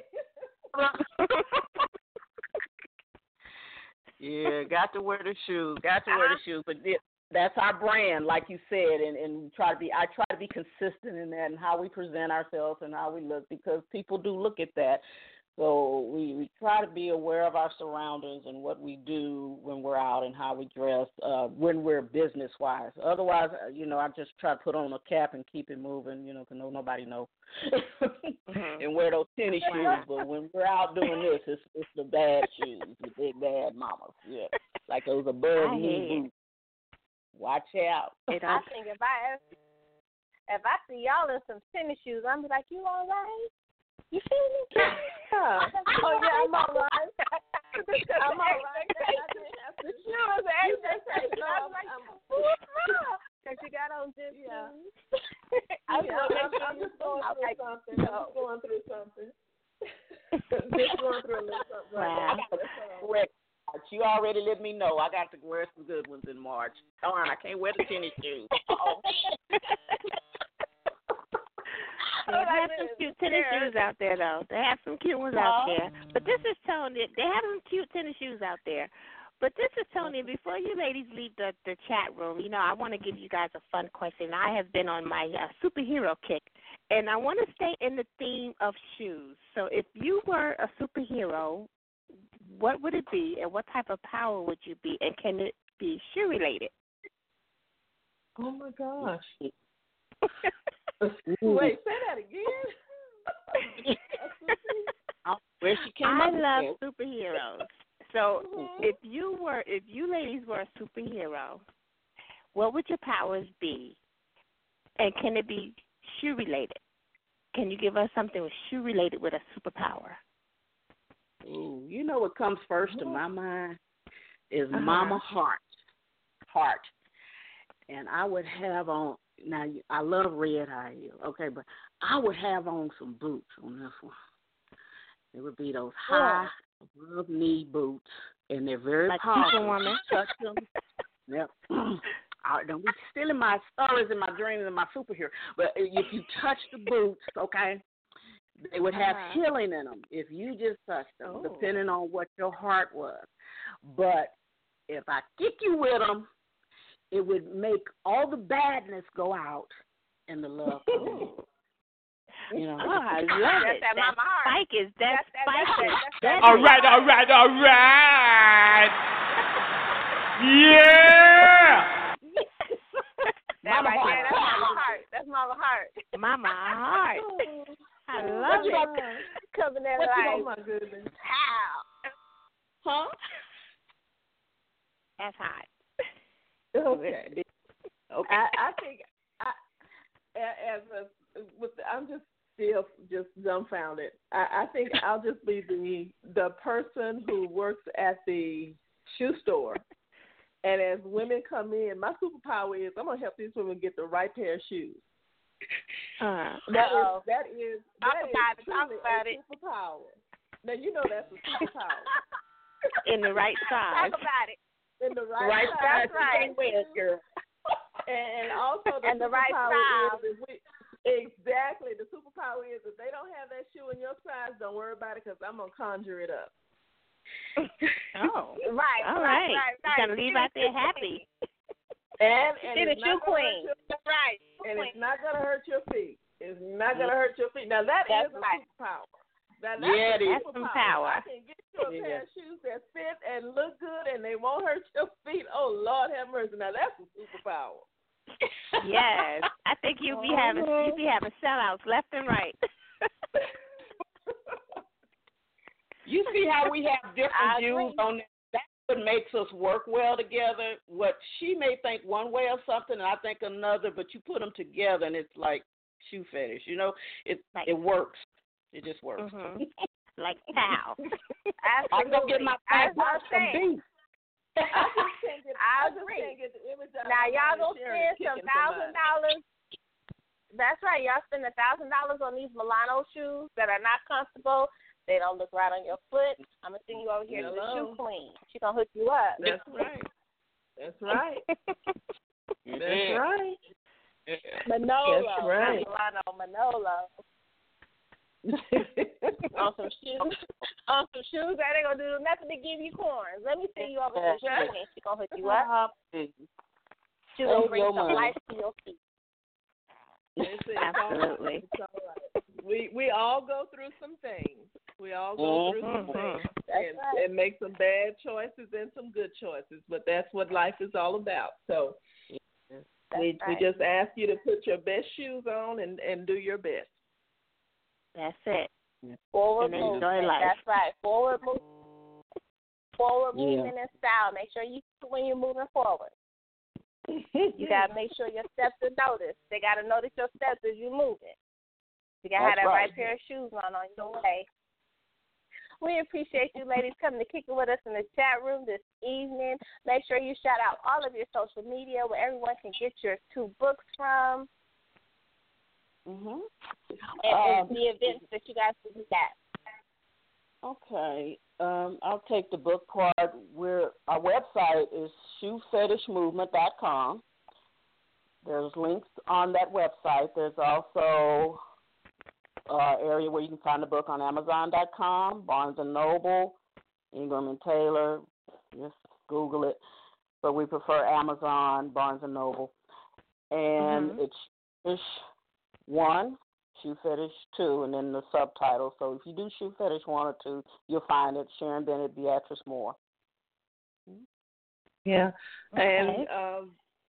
Yeah, got to wear the shoes. But that's our brand, like you said, and I try to be consistent in that and how we present ourselves and how we look, because people do look at that. So we try to be aware of our surroundings and what we do when we're out and how we dress when we're business-wise. Otherwise, I just try to put on a cap and keep it moving, because nobody knows. And wear those tennis shoes. But when we're out doing this, it's the bad shoes, the big bad mamas. Yeah, like those above knee boots. Watch out. I think if I see y'all in some tennis shoes, I'm like, you all right? You feel me? Yeah. Oh, yeah, I'm all right. I'm all right. She was exercising. I was like, what's wrong? Because you got on this. Yeah. I'm just going through something. Just going through a little something. Wow. Correct. You already let me know. I got to wear some good ones in March. Darn, I can't wear the tennis shoes. They have some cute tennis shoes out there, though. They have some cute ones out there. But this is Tony. They have some cute tennis shoes out there. But this is Tony. Before you ladies leave the chat room, I want to give you guys a fun question. I have been on my superhero kick, and I want to stay in the theme of shoes. So if you were a superhero, what would it be, and what type of power would you be, and can it be shoe-related? Oh my gosh. Wait, say that again. Where she came I up love with. superheroes. So if you ladies were a superhero, what would your powers be? And can it be shoe related? Can you give us something with shoe related with a superpower? Ooh, you know what comes first to my mind is Mama Heart. And I would have on, now I love red high heels, okay, but I would have on some boots on this one. It would be those high above knee boots, and they're very like powerful. Superwoman. Touch them. Yep. Don't be stealing my stories and my dreams and my superhero. But if you touch the boots, okay, they would have healing in them if you just touched them, depending on what your heart was. But if I kick you with them, it would make all the badness go out and the love come in. You know, I love it. That Mama Heart. Spike is that Spike is. All right. Yeah. That right there, that's Mama Heart. That's Mama Heart. Mama Heart. I love it. Coming in Oh like, my goodness. how? huh? That's hot. Okay. Okay. I think I'm just still just dumbfounded. I think I'll just be the person who works at the shoe store, and as women come in, my superpower is I'm gonna help these women get the right pair of shoes. That is truly a superpower. Now you know that's a superpower. In the right size. Talk about it. In the right size. That's right. Girl. And also the right style. Exactly. The superpower is if they don't have that shoe in your size, don't worry about it because I'm going to conjure it up. Oh. Right. All right. You're going to leave out there happy. And she's the shoe queen. Right. And it's not going to hurt your feet. It's not going to hurt your feet. Now, that's a superpower. Now, that's some power. I can get you a pair of shoes that fit and look good and they won't hurt your feet. Oh, Lord have mercy. Now, that's a superpower. Yes. I think you be having sellouts left and right. You see how we have different views on that? That's what makes us work well together. What she may think one way of something and I think another, but you put them together and it's like shoe fetish. You know, it works. It just works. Mm-hmm. Like pow. I go get my some beef. I agree. Now y'all go spend some $1,000. That's right. Y'all spend $1,000 on these Milano shoes that are not comfortable. They don't look right on your foot. I'm gonna send you over here to the shoe queen. She's gonna hook you up. That's right. That's right. That's right. Manolo. That's right. Milano Manolo. on some shoes that ain't gonna do nothing to give you corns. Let me send you over to the shoe queen. She's gonna hook you up. She's gonna bring some life to your feet. Absolutely. It's all right. We all go through some things. We all go through some things and make some bad choices and some good choices. But that's what life is all about. So we just ask you to put your best shoes on and do your best. That's it. Forward and movement. Enjoy life. That's right. Forward movement and style. Make sure you when you're moving forward. You gotta make sure your steps are noticed. They gotta notice your steps as you're moving. You gotta have that right pair of shoes on your way. We appreciate you ladies coming to kick it with us in the chat room this evening. Make sure you shout out all of your social media where everyone can get your 2 books from. And the events that you guys will be at. Okay. I'll take the book part. Our website is shoefetishmovement.com. There's links on that website. There's also an area where you can find the book on Amazon.com, Barnes & Noble, Ingram & Taylor. Just Google it. But we prefer Amazon, Barnes & Noble. And it's Fish 1, Shoe Fetish 2, and then the subtitle. So if you do Shoe Fetish 1 or 2, you'll find it. Sharon Bennett, Beatrice Moore. Yeah. And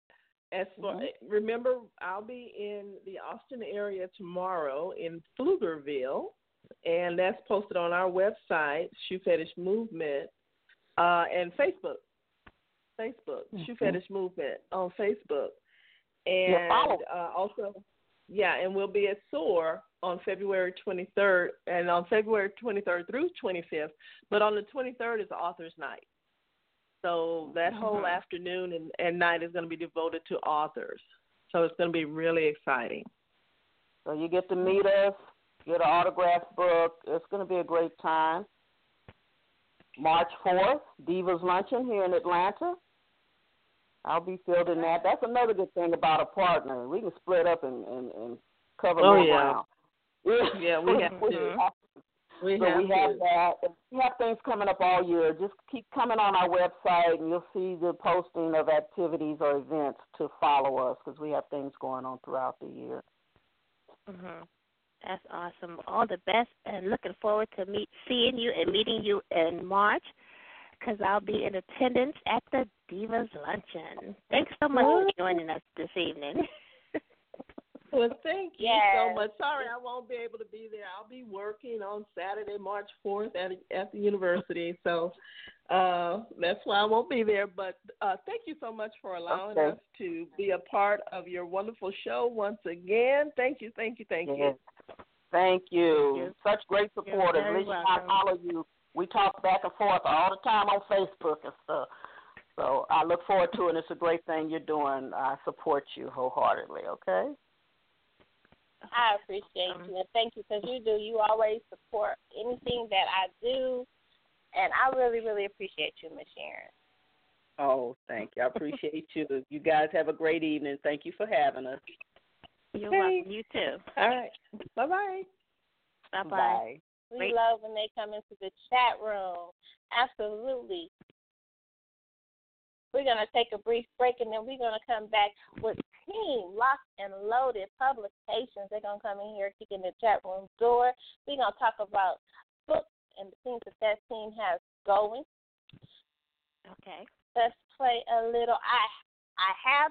As for remember, I'll be in the Austin area tomorrow in Pflugerville, and that's posted on our website, Shoe Fetish Movement, and Facebook. Shoe Fetish Movement on Facebook, and also, and we'll be at SOAR on February 23rd, and on February 23rd through 25th. But on the 23rd is the Authors Night. So that whole afternoon and night is going to be devoted to authors. So it's going to be really exciting. So you get to meet us, get an autographed book. It's going to be a great time. March 4th, Divas Luncheon here in Atlanta. I'll be fielding that. That's another good thing about a partner. We can split up and cover more ground. Yeah, we have to. We have that. We have things coming up all year. Just keep coming on our website, and you'll see the posting of activities or events to follow us, because we have things going on throughout the year. That's awesome. All the best, and looking forward to seeing you and meeting you in March, because I'll be in attendance at the Divas Luncheon. Thanks so much for joining us this evening. Well, thank you so much. Sorry I won't be able to be there. I'll be working on Saturday, March 4th at the university, so that's why I won't be there. But thank you so much for allowing us to be a part of your wonderful show once again. Thank you. Thank you. Such great supporters. I follow you. We talk back and forth all the time on Facebook and stuff. So I look forward to it. It's a great thing you're doing. I support you wholeheartedly, okay? I appreciate you, and thank you, because you always support anything that I do, and I really, really appreciate you, Miss Sharon. Oh, thank you. I appreciate you. You guys have a great evening. Thank you for having us. You're welcome. You too. All right. Bye-bye. Bye-bye. We love when they come into the chat room. Absolutely. We're going to take a brief break, and then we're going to come back with Team Locked and Loaded Publications. They're going to come in here, kicking the chat room door. We're going to talk about books and the things that team has going. Okay. Let's play a little. I have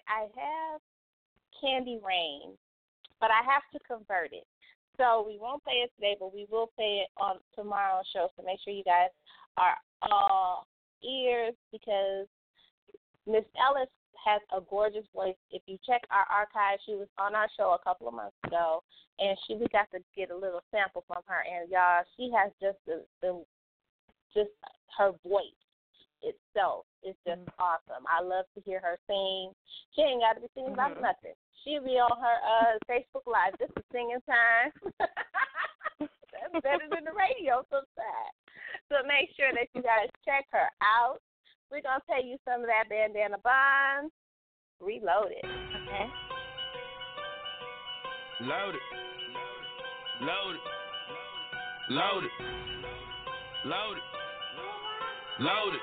Candy Rain, but I have to convert it. So we won't play it today, but we will play it on tomorrow's show. So make sure you guys are all ears, because Miss Ellis has a gorgeous voice. If you check our archive, she was on our show a couple of months ago, and we got to get a little sample from her. And y'all, she has just just her voice itself is just awesome. I love to hear her sing. She ain't got to be singing about nothing. She'll be on her Facebook Live. This is singing time. That's better than the radio sometimes. So make sure that you guys check her out. We're going to play you some of that Bandana Bonds. Reloaded. Okay. Loaded. Loaded. Loaded. Loaded. Loaded.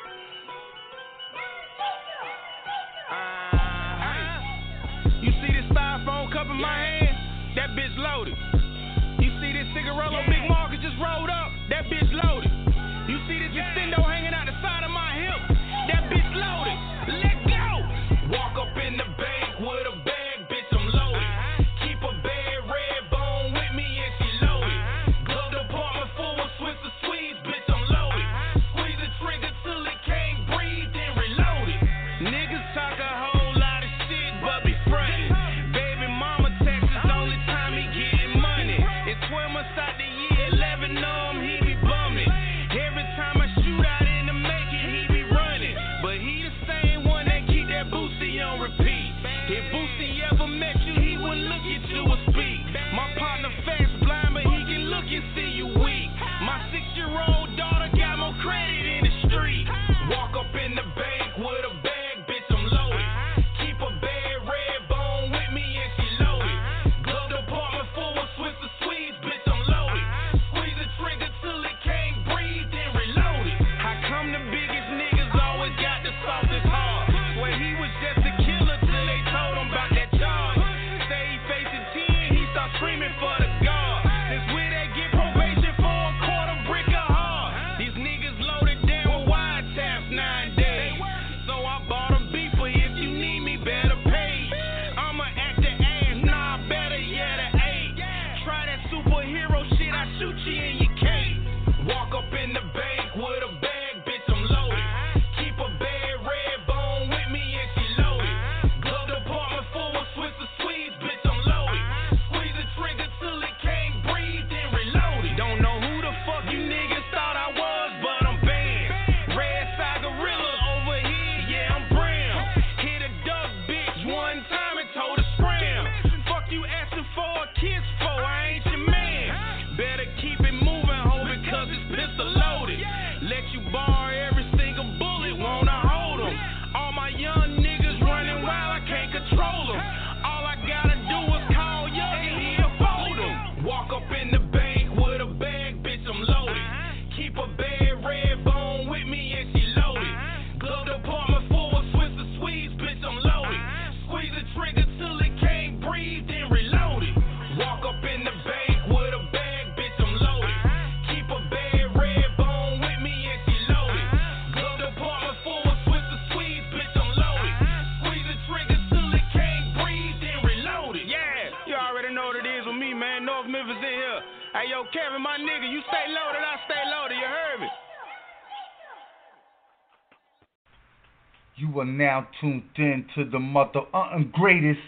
You see this styrofoam cup in my hand? That bitch loaded. You see this cigarello Big Marcus just rolled up? That bitch loaded. You see this extendo hanging out the side of my hip? That bitch loaded. Let go. Walk up in the bank with a bag, bitch, I'm loaded. Keep a bad red bone with me and she loaded. Glove department full of Swiss Swedes, bitch, I'm loaded. Squeeze the trigger till it can't breathe, then reload it. Niggas talk a whole lot of shit, but be frontin'. Baby mama Texas, only time he getting money. It's 12 months out the year, 11 he be bumming. Every time I shoot out in the making, he be running. But he the same one that keep that Boosie on repeat. If Boosie ever met you, he wouldn't look at you or speak. My partner fast blind, but he can look and see you weak. My 6-year-old daughter got more credit in the street. Walk up in the bank with a bag, bitch, I'm loaded. Keep a bad red bone with me and she loaded. Glove department full of Swiss Swedes, bitch, I'm loaded. Squeeze the trigger till it can't breathe, then reload it. How come the biggest niggas always got the softest heart? Swear he was just a killer till they told him about that charge. Say he facing 10, he start screaming for the guard. Since where they get probation for a quarter brick of hard. These niggas loaded down with wide taps 9 days. So I bought a beeper, if you need me, better pay Yo, Kevin, my nigga, you stay loaded, I stay loaded. You heard me? You are now tuned in to the mother greatest.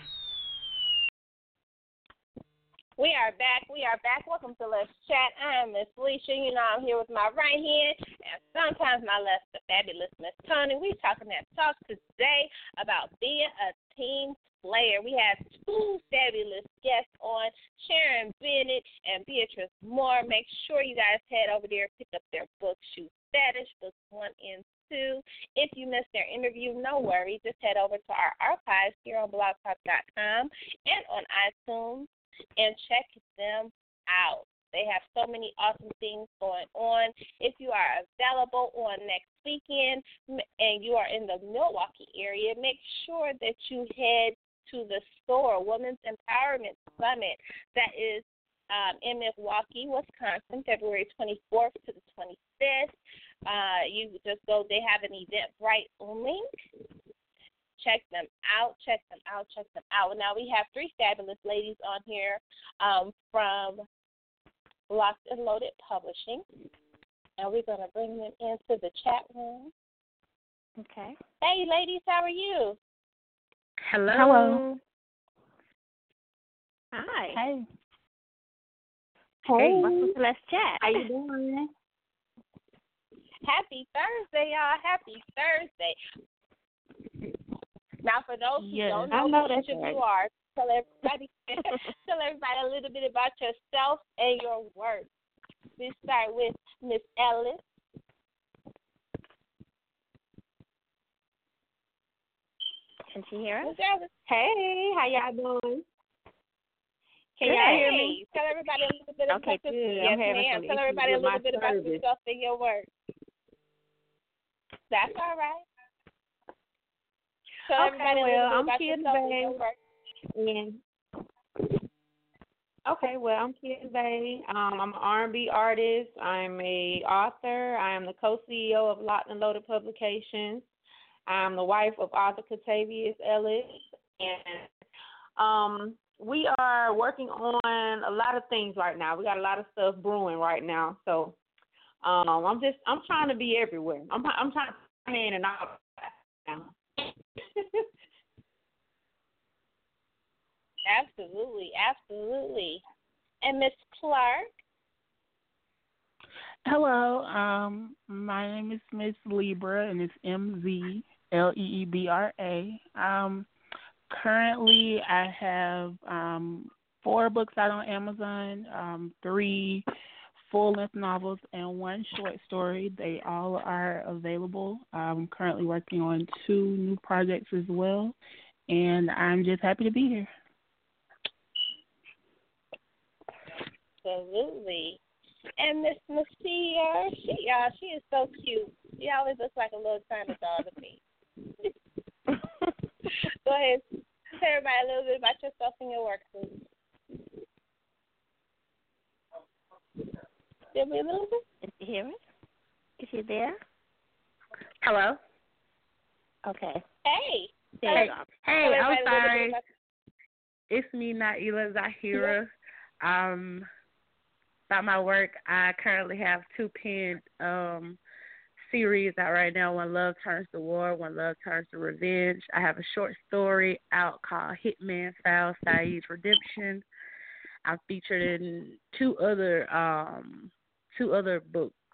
We are back. Welcome to Let's Chat. I am Miss Felicia. You know I'm here with my right hand and sometimes my left, the fabulous Miss Tony. We talking that talk today about being a team player. We have two fabulous guests on, Sharon Bennett and Beatrice Moore. Make sure you guys head over there and pick up their book, Shoe Fetish, books 1 and 2. If you missed their interview, no worries. Just head over to our archives here on blogtalk.com and on iTunes and check them out. They have so many awesome things going on. If you are available on next weekend and you are in the Milwaukee area, make sure that you head to the SOAR Women's Empowerment Summit that is in Milwaukee, Wisconsin, February 24th to the 25th. You just go, they have an Eventbrite link. Check them out. Now we have 3 fabulous ladies on here from Locked and Loaded Publishing, and we're going to bring them into the chat room. Okay. Hey, ladies, how are you? Hello. Hi. Hey. Hey. Welcome to Let's Chat. How you doing? Happy Thursday, y'all. Happy Thursday. Now, for those who don't know who each of you are, tell everybody a little bit about yourself and your work. We start with Miss Ellis. Can she hear us? Miss Ellis. Hey, how y'all doing? Can y'all hear me? Tell everybody a little bit about yourself. Yes, ma'am. Tell everybody a little bit about yourself and your work. That's all right. Okay, well, I'm Kia Bay. Okay, well, I'm Kia Bay. I'm an R&B artist. I'm a author. I am the co-CEO of Locked and Loaded Publications. I'm the wife of author Catavius Ellis, and we are working on a lot of things right now. We got a lot of stuff brewing right now, so I'm trying to be everywhere. I'm trying to come in and out now. Absolutely. And Miss Clark? Hello, my name is Miss Libra, and it's MZLEEBRA. Currently, I have 4 books out on Amazon, 3 full-length novels, and 1 short story. They all are available. I'm currently working on 2 new projects as well, and I'm just happy to be here. Absolutely. And Miss Nasir, she is so cute. She always looks like a little tiny dog to me. Go ahead. Tell everybody a little bit about yourself and your work, please. Did we lose it? Is she here? Is she there? Hello. Okay. Hey. Hey, I'm sorry. It's me, Naila Zahira. About my work, I currently have 2 penned series out right now. One Love Turns to War, One Love Turns to Revenge. I have a short story out called Hitman Foul Saeed's Redemption. I'm featured in 2 other books,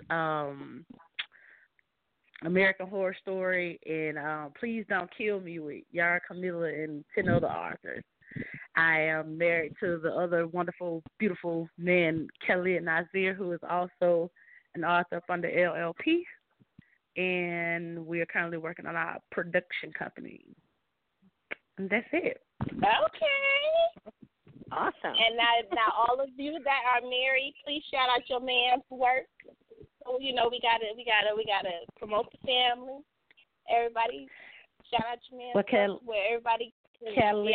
American Horror Story and Please Don't Kill Me with Yara Camilla and 10 other authors. I am married to the other wonderful, beautiful man, Kelly Nazir, who is also an author under LLP, and we are currently working on our production company. And that's it. Okay. Awesome. And now all of you that are married, please shout out your man's work. So we gotta promote the family. Everybody, shout out your man's work where everybody. Kelly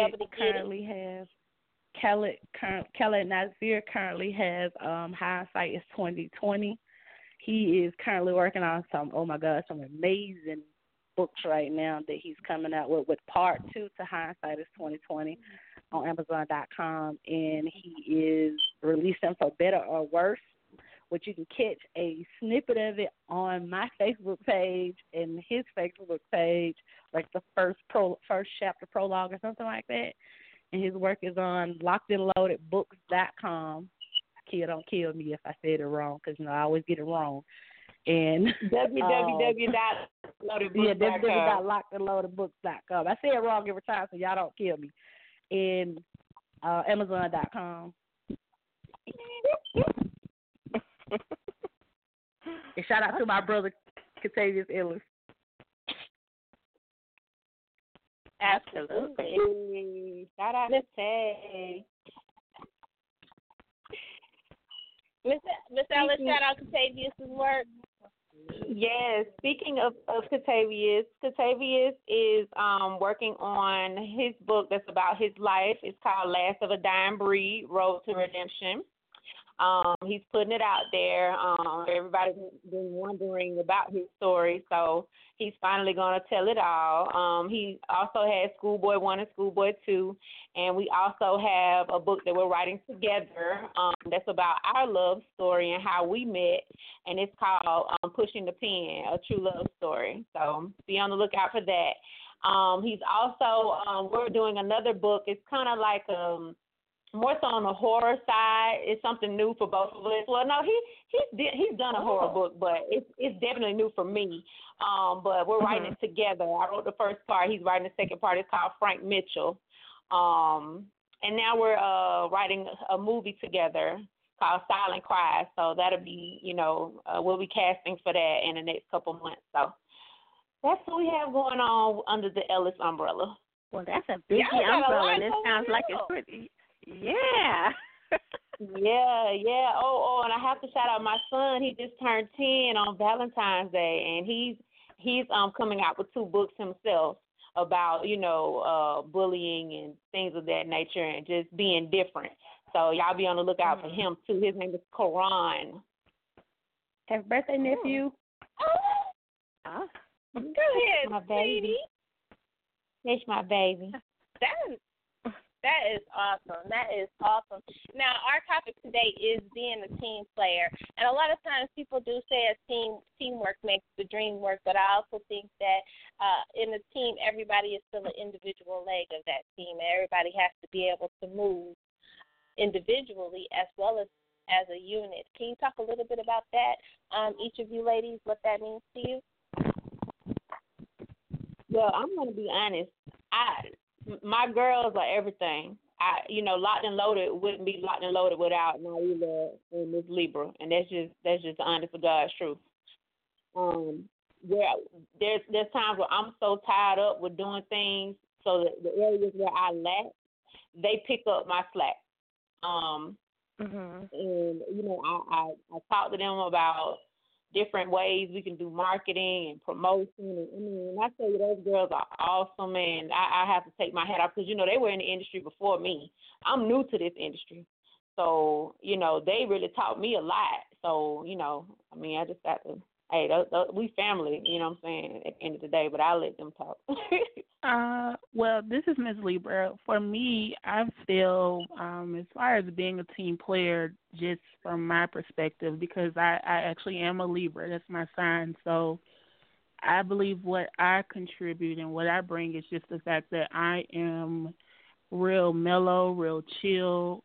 Nazir currently has Hindsight is 2020. He is currently working on some amazing books right now that he's coming out with part 2 to Hindsight is 2020. on Amazon.com, and he is releasing For Better or Worse, which you can catch a snippet of it on my Facebook page and his Facebook page, like the first chapter prologue or something like that. And his work is on lockedandloadedbooks.com. Kill, don't kill me if I said it wrong, because I always get it wrong. And www.lockedandloadedbooks.com. I say it wrong every time, so y'all don't kill me. And Amazon.com. And shout out to my brother, Catavius Ellis. Absolutely. Shout out to Tay. Miss Ellis, shout out to Catavius' work. Yes, speaking of Catavius is working on his book that's about his life. It's called Last of a Dying Breed, Road to Redemption. He's putting it out there. Everybody's been wondering about his story, so he's finally going to tell it all. He also has Schoolboy 1 and Schoolboy 2, and we also have a book that we're writing together that's about our love story and how we met, and it's called Pushing the Pen, A True Love Story. So be on the lookout for that. He's also, we're doing another book. It's kind of like more so on the horror side. It's something new for both of us. Well, no, he's done a horror book, but it's definitely new for me. But we're writing it together. I wrote the first part. He's writing the second part. It's called Frank Mitchell. And now we're writing a movie together called Silent Cry. So that'll be, we'll be casting for that in the next couple months. So that's what we have going on under the Ellis umbrella. Well, that's a big umbrella, and it sounds like it's pretty. Yeah. yeah. Oh, and I have to shout out my son. He just turned 10 on Valentine's Day, and he's coming out with 2 books himself about, bullying and things of that nature and just being different. So y'all be on the lookout for him too. His name is Karan. Happy birthday, nephew. Go ahead, my baby. It's my baby. That is awesome. That is awesome. Now, our topic today is being a team player. And a lot of times people do say teamwork makes the dream work, but I also think that in a team, everybody is still an individual leg of that team. And everybody has to be able to move individually as well as a unit. Can you talk a little bit about that, each of you ladies, what that means to you? Well, I'm going to be honest. My girls are everything. Locked and Loaded wouldn't be Locked and Loaded without Naila and Miss Libra, and that's just the honest to God's truth. There's times where I'm so tied up with doing things, so that the areas where I lack, they pick up my slack. And I talk to them about different ways we can do marketing and promotion. And I tell you, those girls are awesome, and I have to take my hat off because, they were in the industry before me. I'm new to this industry. So, they really taught me a lot. So, I just got to, hey, we family, you know what I'm saying, at the end of the day, but I'll let them talk. Well, this is Ms. Libra. For me, I feel as far as being a team player, just from my perspective, because I actually am a Libra. That's my sign. So I believe what I contribute and what I bring is just the fact that I am real mellow, real chill.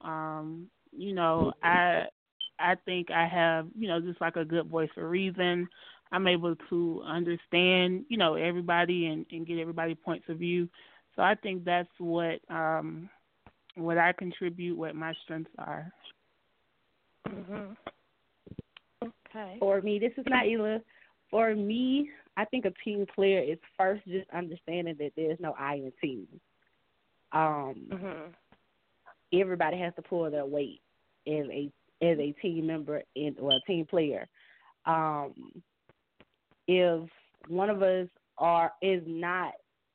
I think I have, just like a good voice for reason. I'm able to understand, everybody and get everybody's points of view. So I think that's what I contribute, what my strengths are. Okay. For me, this is Naila. For me, I think a team player is first just understanding that there's no I in team. Everybody has to pull their weight as a team member or a team player. If one of us is not,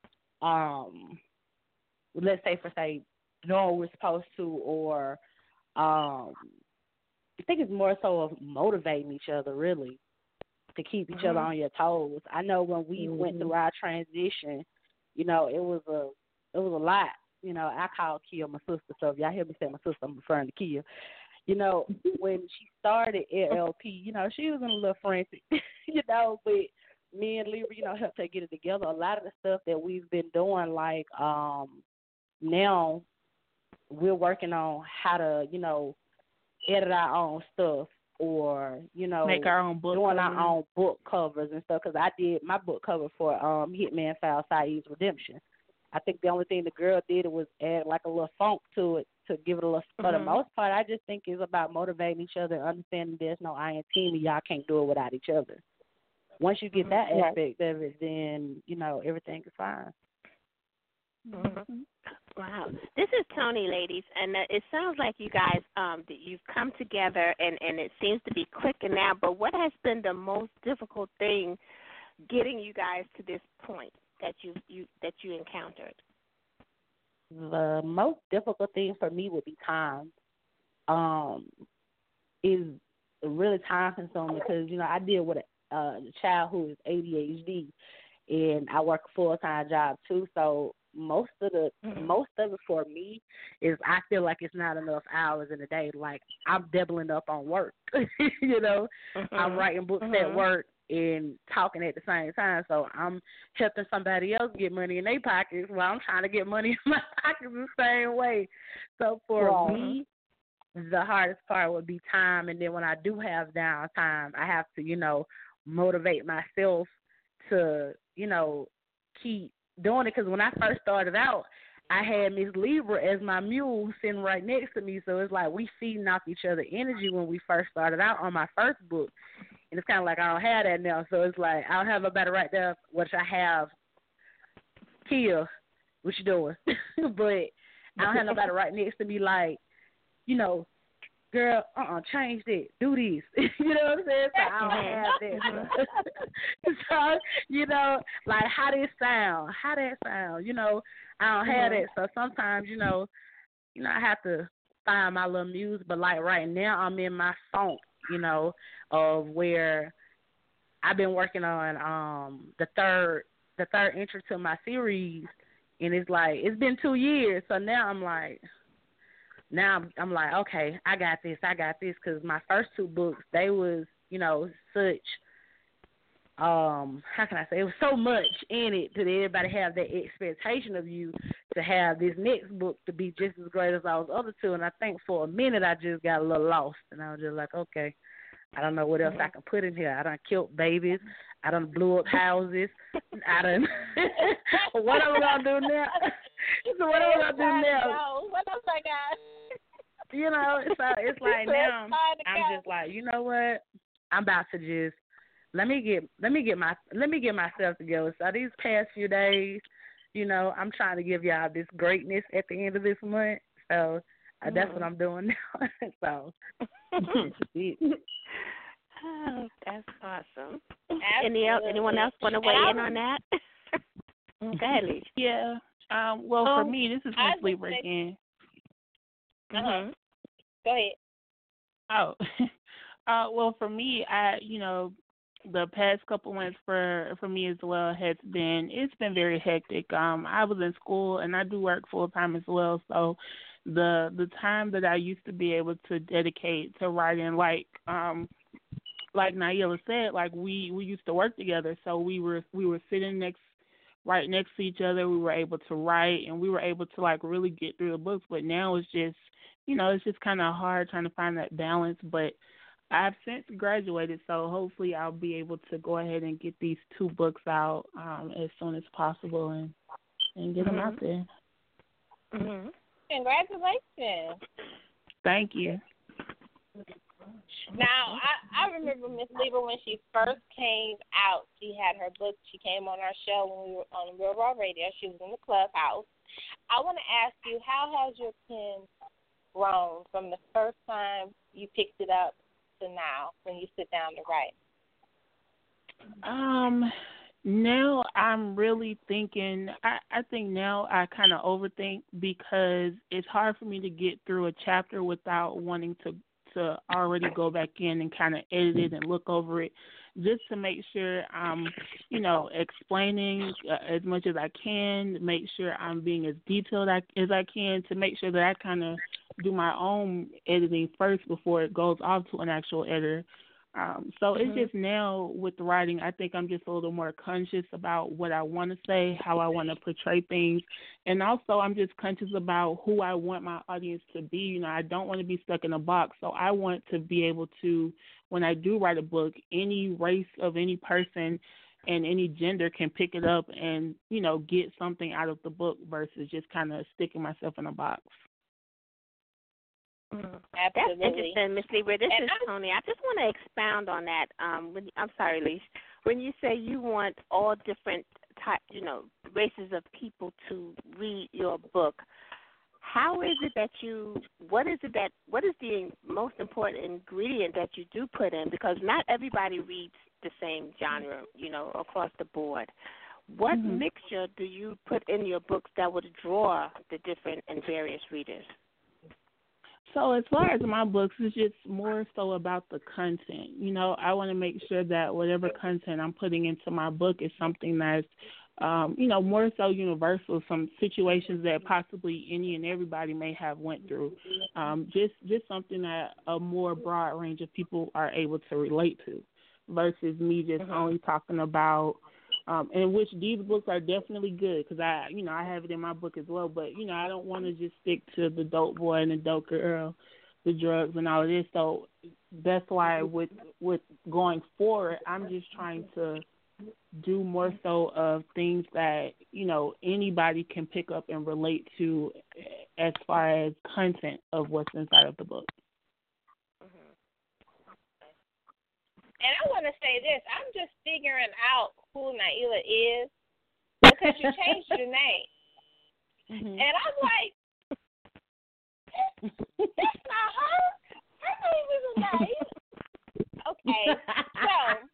let's say knowing what we're supposed to, or I think it's more so of motivating each other, really, to keep each other on your toes. I know when we went through our transition, it was a lot, you know, I call Kia my sister, so if y'all hear me say my sister, I'm referring to Kia. You know, when she started LLP, you know, she was in a little frantic, you know, but me and Libra, you know, helped her get it together. A lot of the stuff that we've been doing, like now we're working on how to, you know, edit our own stuff or, you know, make our own book doing covers. our own book covers and stuff, because I did my book cover for Hitman Foul Saeed's Redemption. I think the only thing the girl did was add like a little funk to it to give it a little. For the most part, I just think it's about motivating each other, understanding there's no I in team and y'all can't do it without each other. Once you get that aspect of it, then, you know, everything is fine. Wow. This is Tony, ladies, and it sounds like you guys, that you've come together and it seems to be clicking now, but what has been the most difficult thing getting you guys to this point that you encountered? The most difficult thing for me would be time. Is really time consuming because, you know, I deal with a child who is ADHD, and I work a full-time job too. So most of it for me is I feel like it's not enough hours in a day. Like I'm doubling up on work. You know, I'm writing books at work and talking at the same time. So I'm helping somebody else get money in their pockets while I'm trying to get money in my pockets the same way. So for me, the hardest part would be time. And then when I do have downtime, I have to, you know, motivate myself to, you know, keep doing it. Because when I first started out, I had Miss Libra as my mule sitting right next to me. So it's like we feeding off each other energy when we first started out on my first book. And it's kind of like I don't have that now. So it's like I don't have nobody right there, which I have Kia, what you doing? But I don't have nobody right next to me like, you know, girl, change that, do this. You know what I'm saying? So I don't have that. So, you know, like how that sound, you know, I don't have that. So sometimes, you know, I have to find my little muse, but like right now I'm in my funk, you know, of where I've been working on the third entry to my series, and it's like it's been 2 years, so now I'm like, okay, I got this, because my first two books, they was, you know, such, how can I say, it was so much in it that everybody have that expectation of you to have this next book to be just as great as those other two, and I think for a minute I just got a little lost, and I was just like, okay, I don't know what else I can put in here. I done killed babies. I done blew up houses. I done. What am I gonna do now? So what am I gonna do now? What else I got? You know, so it's like now I'm just like, you know what? I'm about to just let me get myself together. So these past few days, you know, I'm trying to give y'all this greatness at the end of this month. So that's what I'm doing now. So oh, that's awesome. Anyone else want to weigh in on that? Go ahead, Lee. Yeah. Well, for me, this is Miss Libra again. Go ahead. Oh, well, for me, the past couple months for me as well it's been very hectic. I was in school and I do work full time as well, so the time that I used to be able to dedicate to writing, like Naila said, like we used to work together, so we were sitting right next to each other. We were able to write and we were able to like really get through the books. But now it's just, you know, it's just kind of hard trying to find that balance. But I've since graduated, so hopefully I'll be able to go ahead and get these 2 books out as soon as possible and get them out there. Congratulations. Thank you. Now, I remember Miss Libra when she first came out. She had her book. She came on our show when we were on Real Raw Radio. She was in the clubhouse. I want to ask you, how has your pen grown from the first time you picked it up to now when you sit down to write? Now I'm really thinking, I think now I kind of overthink because it's hard for me to get through a chapter without wanting to already go back in and kind of edit it and look over it just to make sure I'm, explaining as much as I can, make sure I'm being as detailed as I can, to make sure that I kind of do my own editing first before it goes off to an actual editor. So it's just now with the writing, I think I'm just a little more conscious about what I want to say, how I want to portray things. And also I'm just conscious about who I want my audience to be. I don't want to be stuck in a box. So I want to be able to, when I do write a book, any race of any person and any gender can pick it up and, get something out of the book versus just kind of sticking myself in a box. Absolutely. That's interesting, Ms. Libra. This is Tony. I just want to expound on that. I'm sorry, Leash. When you say you want all different races of people to read your book, how is it that what is the most important ingredient that you do put in? Because not everybody reads the same genre, across the board. What mixture do you put in your books that would draw the different and various readers? So as far as my books, it's just more so about the content. I want to make sure that whatever content I'm putting into my book is something that's, more so universal, some situations that possibly any and everybody may have went through. Just something that a more broad range of people are able to relate to versus me just only talking about in which these books are definitely good because I have it in my book as well. But I don't want to just stick to the dope boy and the dope girl, the drugs and all of this. So that's why with going forward, I'm just trying to do more so of things that anybody can pick up and relate to as far as content of what's inside of the book. And I want to say this. I'm just figuring out who Naila is because you changed your name. And I'm like, that's not her. Her name is Naila. Okay. So,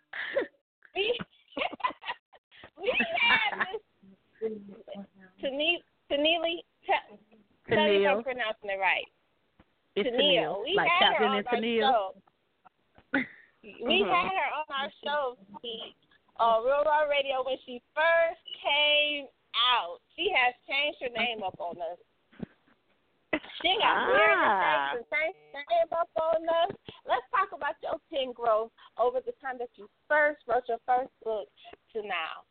we had this Tennille. Tell me if I'm pronouncing it right. It's Tennille. We like had her on and our Tennille. show. We had her on our show on Real Raw Radio when she first came out. She has changed her name up on us. She got weird mistakes and changed her name up on us. Let's talk about your pen growth over the time that you first wrote your first book to now.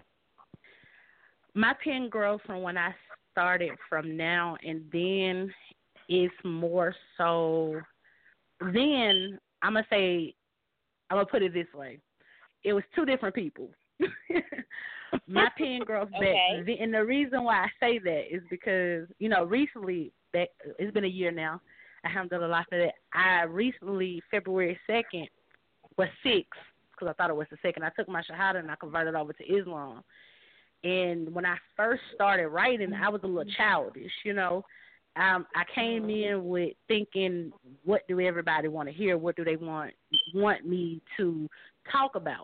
My pen growth from when I started from now and then is more so. Then I'm going to put it this way. It was two different people. My pen growth back. And the reason why I say that is because, recently, it's been a year now. I haven't done a lot for that. I recently, February 2nd, was 6, because I thought it was the 2nd. I took my Shahada and I converted over to Islam. And when I first started writing, I was a little childish, I came in with thinking, what do everybody want to hear? What do they want me to talk about?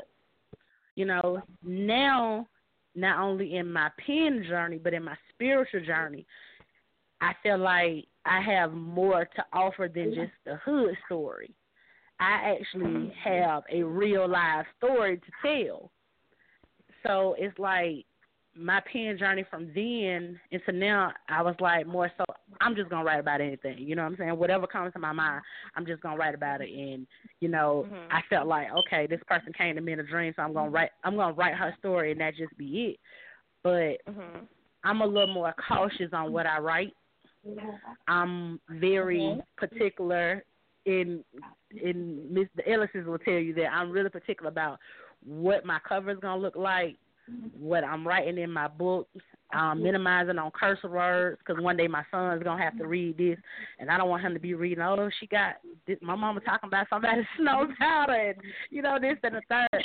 Now, not only in my pen journey, but in my spiritual journey, I feel like I have more to offer than just the hood story. I actually have a real live story to tell. So it's like my pen journey from then into now, I was like more so, I'm just going to write about anything. You know what I'm saying? Whatever comes to my mind, I'm just going to write about it. And, I felt like, okay, this person came to me in a dream, so I'm going to write her story and that just be it. But I'm a little more cautious on what I write. I'm very particular in Miss the Ellis's will tell you that I'm really particular about what my cover is going to look like, what I'm writing in my book, minimizing on curse words, because one day my son's going to have to read this, and I don't want him to be reading, oh, she got this, my mama talking about somebody's snow powder, and, this and the third.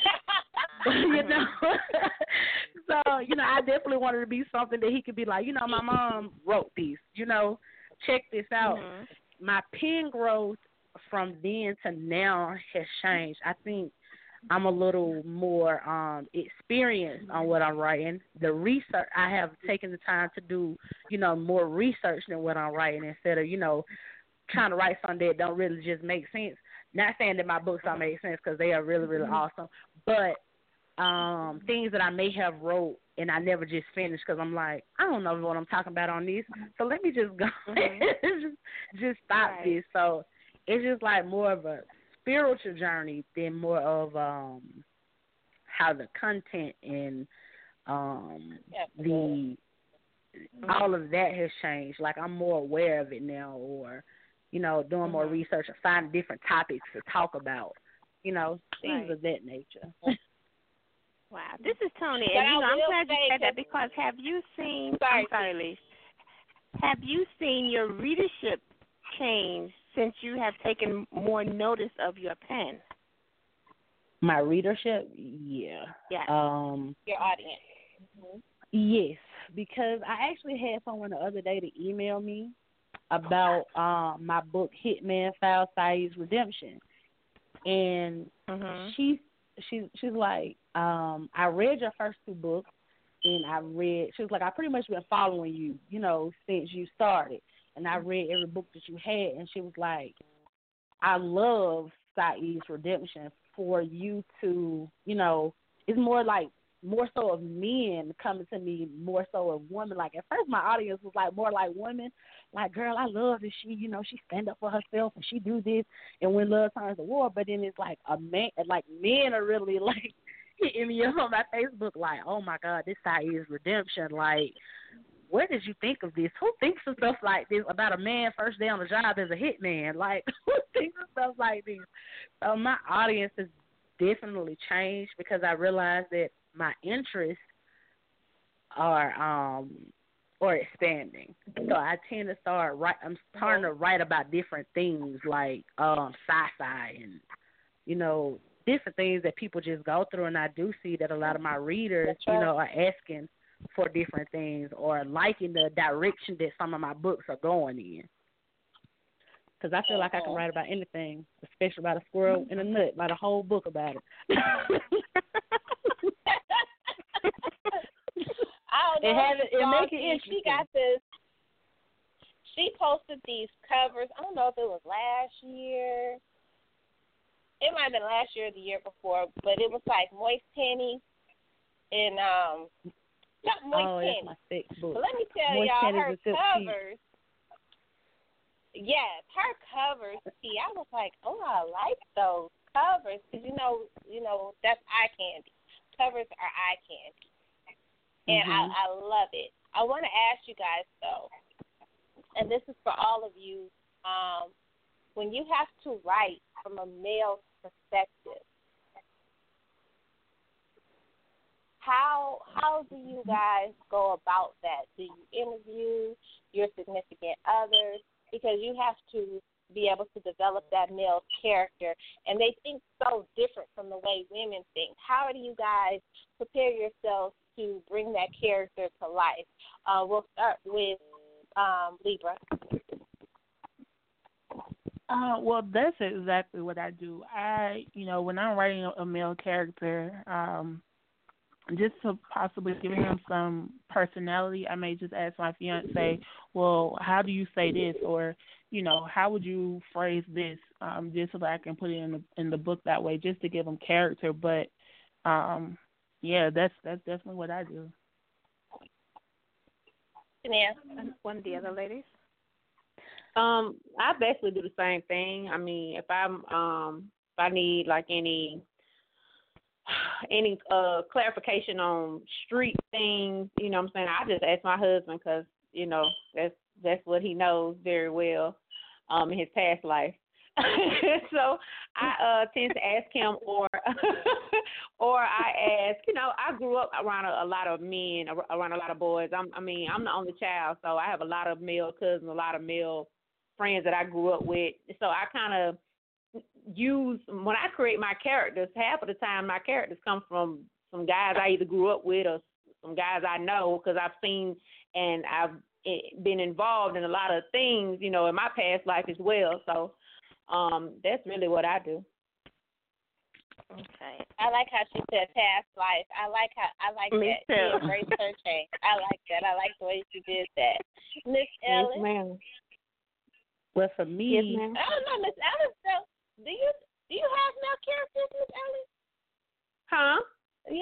So, I definitely wanted to be something that he could be like, my mom wrote this, check this out. My pen growth from then to now has changed. I think I'm a little more experienced on what I'm writing. The research, I have taken the time to do, more research than what I'm writing instead of, trying to write something that don't really just make sense. not saying that my books don't make sense because they are really, really awesome, but things that I may have wrote and I never just finished because I'm like, I don't know what I'm talking about on this, so let me just go just stop this. So it's just like more of a spiritual journey than more of how the content and the all of that has changed. Like I'm more aware of it now, or doing more research or finding different topics to talk about. Things of that nature. Wow, this is Tony, and I'm glad you said that because have you seen? I'm sorry, Lise. Have you seen your readership change since you have taken more notice of your pen? My readership, yeah. Yeah. Your audience. Yes, because I actually had someone the other day to email me about my book Hitman File Saeed's Redemption, and she's like, I read your first 2 books, and she was like, I pretty much been following you, since you started, and I read every book that you had, and she was like, I love Saeed's Redemption for you to, it's more so of men coming to me, more so of women. Like at first my audience was like more like women, like, girl, I love that she, she stand up for herself and she do this and when love turns to war. But then it's like a man, like men are really like hitting me up on my Facebook like, oh my God, this Saeed's Redemption. Like, where did you think of this? Who thinks of stuff like this about a man first day on the job as a hitman? Like, who thinks of stuff like this? So my audience has definitely changed because I realized that my interests are expanding. So I tend to I'm starting to write about different things like sci-fi and, different things that people just go through. And I do see that a lot of my readers, are asking for different things or liking the direction that some of my books are going in. Because I feel like I can write about anything, especially about a squirrel in a nut, write a whole book about it. Make it interesting. She posted these covers. I don't know if it was last year. It might have been last year or the year before, but it was like moist pennies and not moist pennies. That's my thick book. But let me tell y'all, her covers. Yes, her covers. See, I was like, oh, I like those covers because that's eye candy. Covers are eye candy. And I love it. I want to ask you guys, though, and this is for all of you, when you have to write from a male perspective, how do you guys go about that? Do you interview your significant others? Because you have to be able to develop that male character, and they think so different from the way women think. How do you guys prepare yourselves to bring that character to life? We'll start with Libra. Well, that's exactly what I do. When I'm writing a male character, just to possibly give him some personality, I may just ask my fiance, well, how do you say this? Or, how would you phrase this? Just so that I can put it in the book that way, just to give him character. But, that's definitely what I do. Yeah. One of the other ladies? I basically do the same thing. I mean, if I need like any clarification on street things, I just ask my husband because, that's what he knows very well in his past life. So I tend to ask him or I ask, I grew up around a lot of men, around a lot of boys. I'm the only child, so I have a lot of male cousins, a lot of male friends that I grew up with. So I kind of when I create my characters, half of the time my characters come from some guys I either grew up with or some guys I know because I've seen and I've been involved in a lot of things, in my past life as well. So that's really what I do. Okay. I like how she said past life. I like Me that. too. She embraced her change. I like that. I like the way she did that. Miss Ellis. Yes, ma'am. Well, for me, yes, ma'am. I don't know, Miss Ellis. So, do you?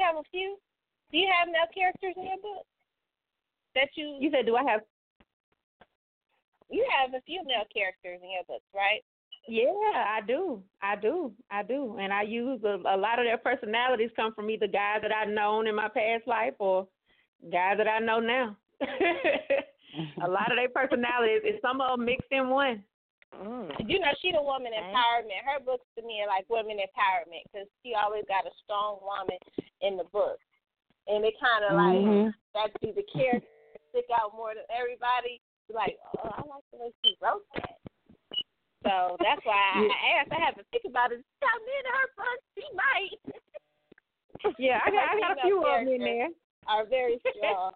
have a few? Do you have male characters in your book? That you said, do I have? You have a few male characters in your books, right? Yeah, I do. And I use a lot of their personalities come from either guys that I've known in my past life or guys that I know now. A lot of their personalities, and some of them mixed in one. You know, she the woman empowerment. Her books to me are like women empowerment because she always got a strong woman in the book. And it kind of like, that be the character stick out more than everybody. Like, oh, I like the way she wrote that. So that's why I asked. I have to think about it. Come in her book, she might. Yeah, I got a few of them in there. Are very strong.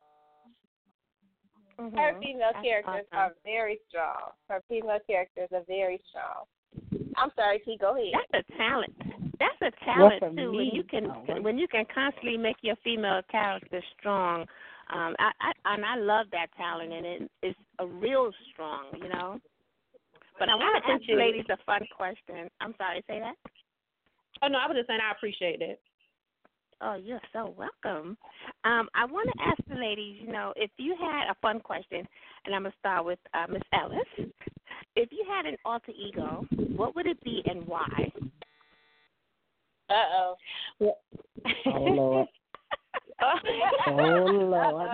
Her female characters are very strong. Her female characters are very strong. I'm sorry, T. Go ahead. That's a talent. That's a talent too. When you can constantly make your female character strong. I love that talent, and it's a real strong, you know. But I want to ask you ladies a fun question. I'm sorry, say that? Oh, no, I was just saying I appreciate it. Oh, you're so welcome. I want to ask the ladies, you know, if you had a fun question, and I'm going to start with Miss Ellis. If you had an alter ego, what would it be and why? Uh-oh. Oh, Lord. Oh, Lord.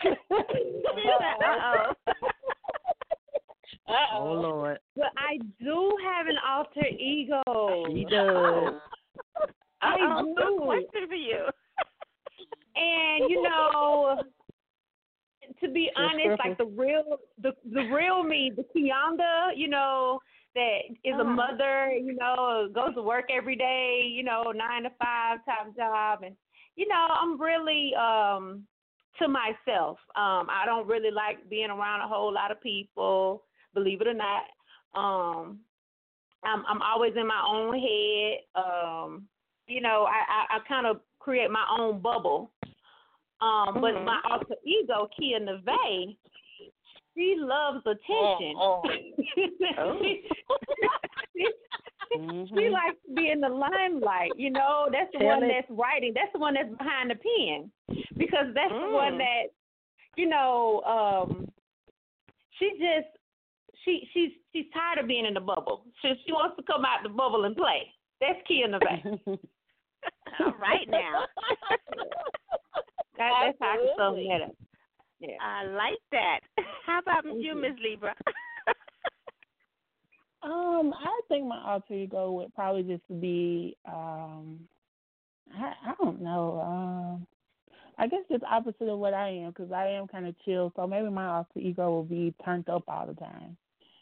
Uh-oh. Oh, Lord. But I do have an alter ego. She does. I do. Good question for you. And, you know, to be honest, like the real me, the Kianda, you know, that is a mother, you know, goes to work every day, you know, 9 to 5 type job. And, you know, I'm really to myself. I don't really like being around a whole lot of people, believe it or not. I'm always in my own head. You know, I kind of create my own bubble. But my alter ego, Kia Neve, she loves attention. She likes to be in the limelight. You know, that's the one that's writing. That's the one that's behind the pen. Because that's the one that, you know, she's tired of being in the bubble. She wants to come out the bubble and play. That's Kia Neve. All right now. That's how I can sum that up. Yeah. I like that. How about you, Ms. Libra? I think my alter ego would probably just be, I don't know. I guess just opposite of what I am, because I am kind of chill. So maybe my alter ego will be turned up all the time.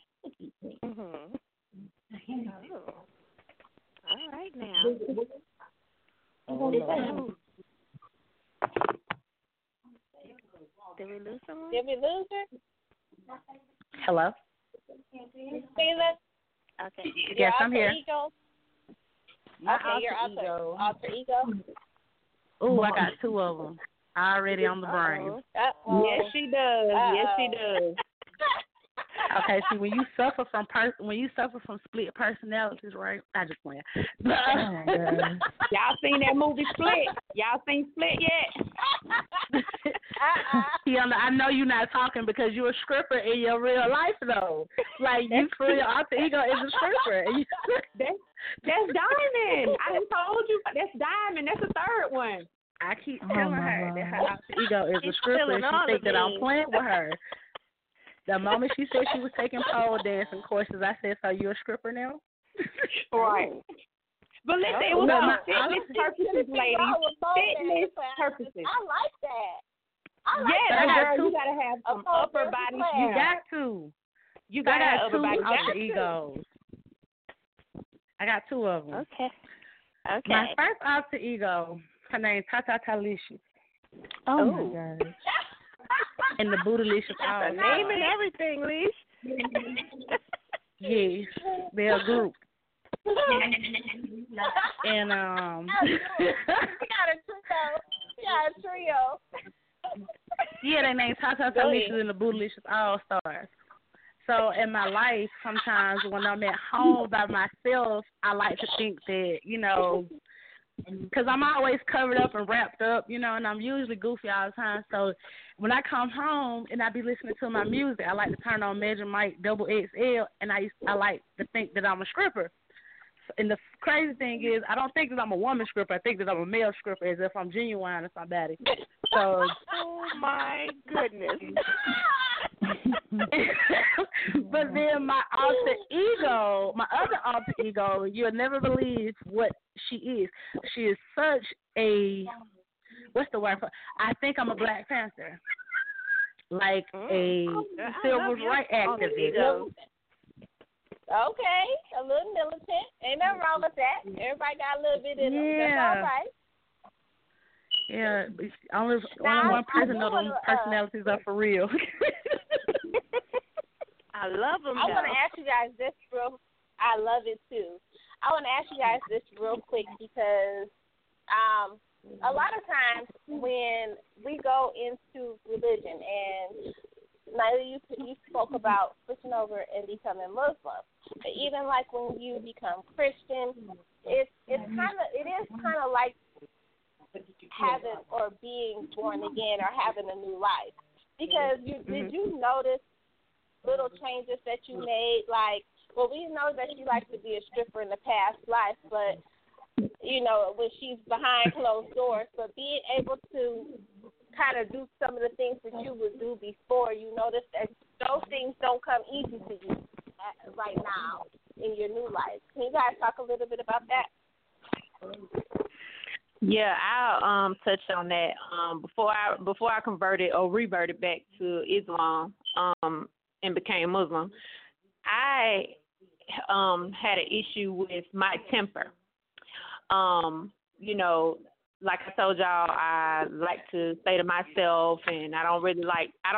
All right now. Did we lose someone? Did we lose her? Hello? Sheila? Okay. Yes, I'm here. Ego? My okay, your alter ego. Ooh, I got 2 of them already on the brain. Yes, she does. Yes, she does. Okay, see, when you suffer from split personalities, right? I just went. Y'all seen that movie Split? Y'all seen Split yet? I know you're not talking because you're a stripper in your real life, though. Like, you feel your alter ego is a stripper. That's Diamond. I done told you. That's Diamond. That's the third one. I keep telling her that her alter ego is a stripper, and she thinks that I'm playing with her. The moment she said she was taking pole dancing courses, I said, so you're a stripper now? Right. But listen, it was for fitness purposes, ladies. Fitness purposes. I like that. Girl, you got to have some upper body. You got to. You got to have upper body alter egos. I got 2 of them. Okay. My first alter ego, her name's Tata Talicious. Oh, my gosh. And the Bootylicious all name and everything, Leash. Yes, they're a group. And we got a trio. Yeah, they named Tata Talicious and the Bootylicious All Stars. So in my life, sometimes when I'm at home by myself, I like to think that, you know, because I'm always covered up and wrapped up, you know, and I'm usually goofy all the time. So when I come home and I be listening to my music, I like to turn on Major Mike Double XL, and I like to think that I'm a stripper. And the crazy thing is, I don't think that I'm a woman stripper. I think that I'm a male stripper, as if I'm Genuine or somebody. So, oh my goodness. But then my other alter ego, you'll never believe what she is. She is such a, what's the word for? I think I'm a Black Panther, like a civil rights activist. Okay, a little militant. Ain't nothing wrong with that. Everybody got a little bit in them. That's all right. Yeah, only one person know them personalities are for real. I love them. I want to ask you guys this I love it too. I want to ask you guys this real quick because a lot of times when we go into religion, and Nyla, you spoke about switching over and becoming Muslim. But even like when you become Christian, it is kind of like having or being born again or having a new life. Because did you notice little changes that you made? Like, well, we know that she likes to be a stripper in the past life, but you know, when she's behind closed doors, but being able to kind of do some of the things that you would do before, you notice that those things don't come easy to you right now in your new life. Can you guys talk a little bit about that? Yeah, I'll touch on that. Before I converted or reverted back to Islam and became Muslim, I had an issue with my temper. You know, like I told y'all, I like to stay to myself, and I don't really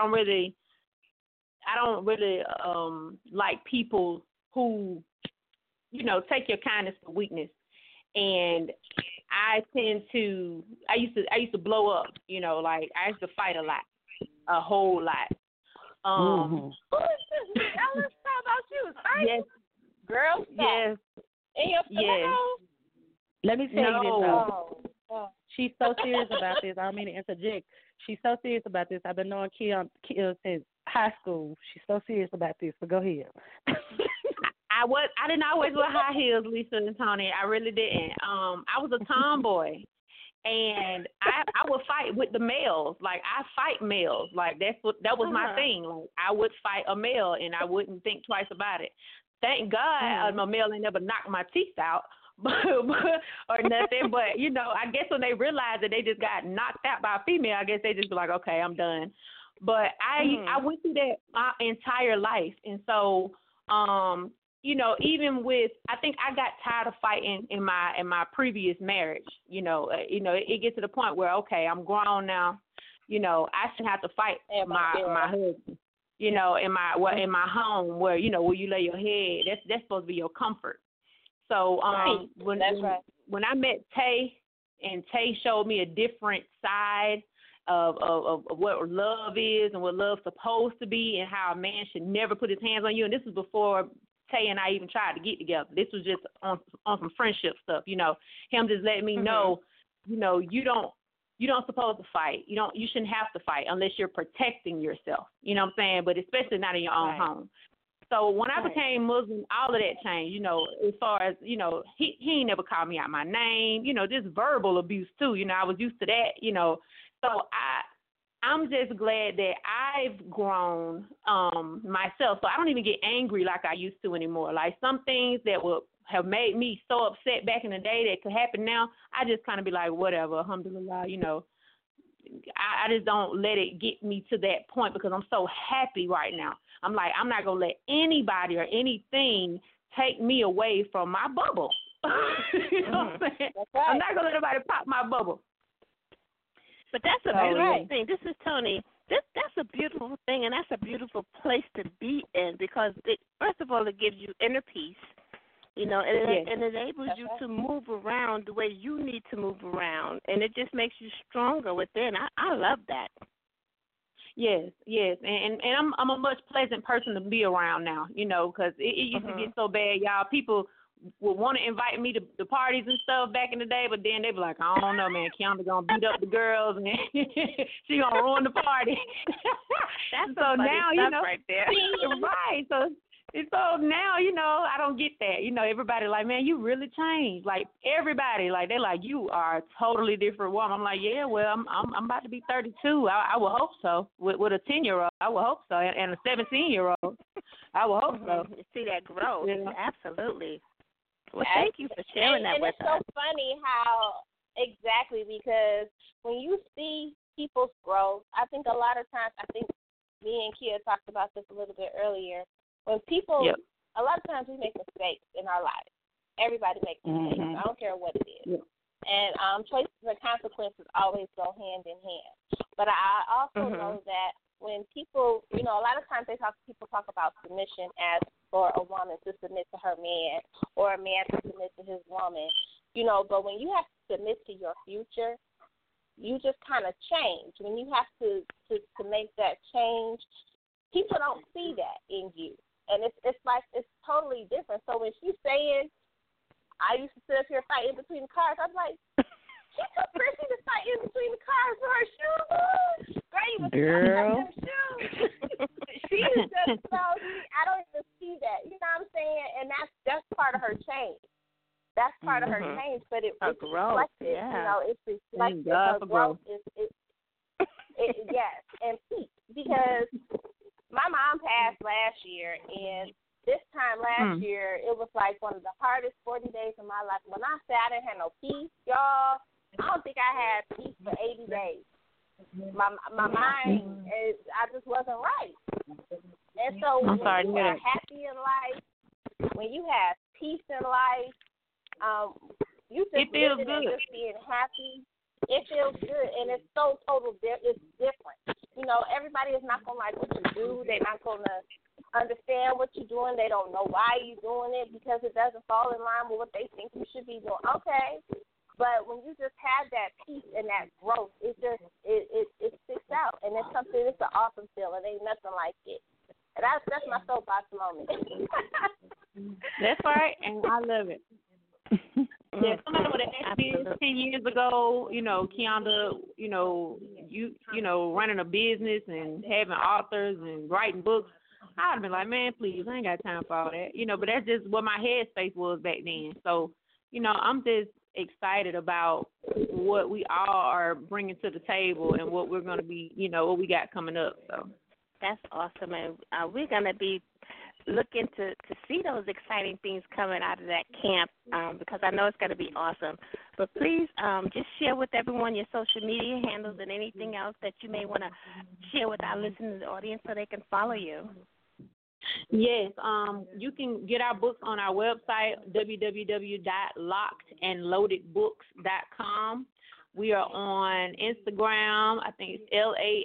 like people who, you know, take your kindness for weakness. And I used to blow up, you know, like I used to fight a whole lot. Let's talk about you. Fight? Yes. Girl, yes. Yes. Let me tell you this, though. She's so serious about this. I don't mean to interject. She's so serious about this. I've been knowing Kia since high school. She's so serious about this. But go ahead. I didn't always wear high heels, Lisa and Tony. I really didn't. I was a tomboy, and I would fight with the males. Like I fight males. Like that was my thing. Like I would fight a male, and I wouldn't think twice about it. Thank God, my male ain't never knocked my teeth out. or nothing, but you know, I guess when they realize that they just got knocked out by a female, I guess they just be like, okay, I'm done. But I went through that my entire life, and so you know, even with, I think I got tired of fighting in my previous marriage. You know, it gets to the point where okay, I'm grown now. You know, I shouldn't have to fight my husband. You know, in my home where you know where you lay your head, that's supposed to be your comfort. So when I met Tay, and Tay showed me a different side of what love is and what love's supposed to be, and how a man should never put his hands on you. And this was before Tay and I even tried to get together. This was just on some friendship stuff, you know. Him just letting me know, you know, you don't supposed to fight. You shouldn't have to fight unless you're protecting yourself. You know what I'm saying? But especially not in your own home. So when I became Muslim, all of that changed, you know, as far as, you know, he ain't never called me out my name, you know, just verbal abuse too. You know, I was used to that, you know. So I'm just glad that I've grown myself. So I don't even get angry like I used to anymore. Like some things that would have made me so upset back in the day that could happen now, I just kind of be like, whatever, alhamdulillah, you know. I just don't let it get me to that point because I'm so happy right now. I'm like, I'm not going to let anybody or anything take me away from my bubble. You know what I'm saying? Right. I'm not going to let anybody pop my bubble. But that's a beautiful thing. This is Tony. That's a beautiful thing, and that's a beautiful place to be in because, first of all, it gives you inner peace. You know, and it enables you to move around the way you need to move around, and it just makes you stronger within. I love that. Yes, and I'm a much pleasant person to be around now, you know, because it used to get so bad, y'all. People would want to invite me to parties and stuff back in the day, but then they be like, I don't know, man, Kiana gonna beat up the girls and she gonna ruin the party. That's so now you know right there. right. So now, you know, I don't get that. You know, everybody like, man, you really changed. Like everybody, like they're like, you are a totally different woman. I'm like, yeah, well, I'm about to be 32. I would hope so. With a 10-year-old, I would hope so, and a 17-year-old, I would hope so. You see that growth? Yeah. Absolutely. Well, thank you for sharing that with us. And it's so funny how exactly, because when you see people's growth, I think a lot of times, I think me and Kia talked about this a little bit earlier. When people, a lot of times we make mistakes in our lives. Everybody makes mistakes. I don't care what it is. And choices and consequences always go hand in hand. But I also know that when people, you know, a lot of times people talk about submission as for a woman to submit to her man or a man to submit to his woman. You know, but when you have to submit to your future, you just kind of change. When you have to make that change, people don't see that in you. And it's like it's totally different. So when she's saying, I used to sit up here fighting between the cars, I'm like, she's so pretty to fight in between the cars for her shoes. Girl. Them shoes. She is just so, I don't even see that. You know what I'm saying? And that's part of her change. That's part of her change. But it's reflected. You know, it's reflected. Her growth is yes, and peace. Because my mom passed last year, and this time last year, it was like one of the hardest 40 days of my life. When I say I didn't have no peace, y'all, I don't think I had peace for 80 days. My mind, I just wasn't right. And so when you are happy in life, when you have peace in life, you just feels living good. and just being happy. It feels good, and it's so it's different. You know, everybody is not going to like what you do. They're not going to understand what you're doing. They don't know why you're doing it because it doesn't fall in line with what they think you should be doing. Okay. But when you just have that peace and that growth, it just it sticks out, and it's something. It's an awesome feeling. Ain't nothing like it. And that's my soapbox moment. That's right, and I love it. Yeah, somebody would have asked me 10 years ago, you know, Kiana, you know, running a business and having authors and writing books, I'd have been like, man, please, I ain't got time for all that. You know, but that's just what my headspace was back then. So, you know, I'm just excited about what we all are bringing to the table and what we're going to be, you know, what we got coming up. So that's awesome. And we're going to be looking to see those exciting things coming out of that camp because I know it's going to be awesome. But please just share with everyone your social media handles and anything else that you may want to share with our listeners audience so they can follow you. Yes, you can get our books on our website, www.lockedandloadedbooks.com. We are on Instagram. I think it's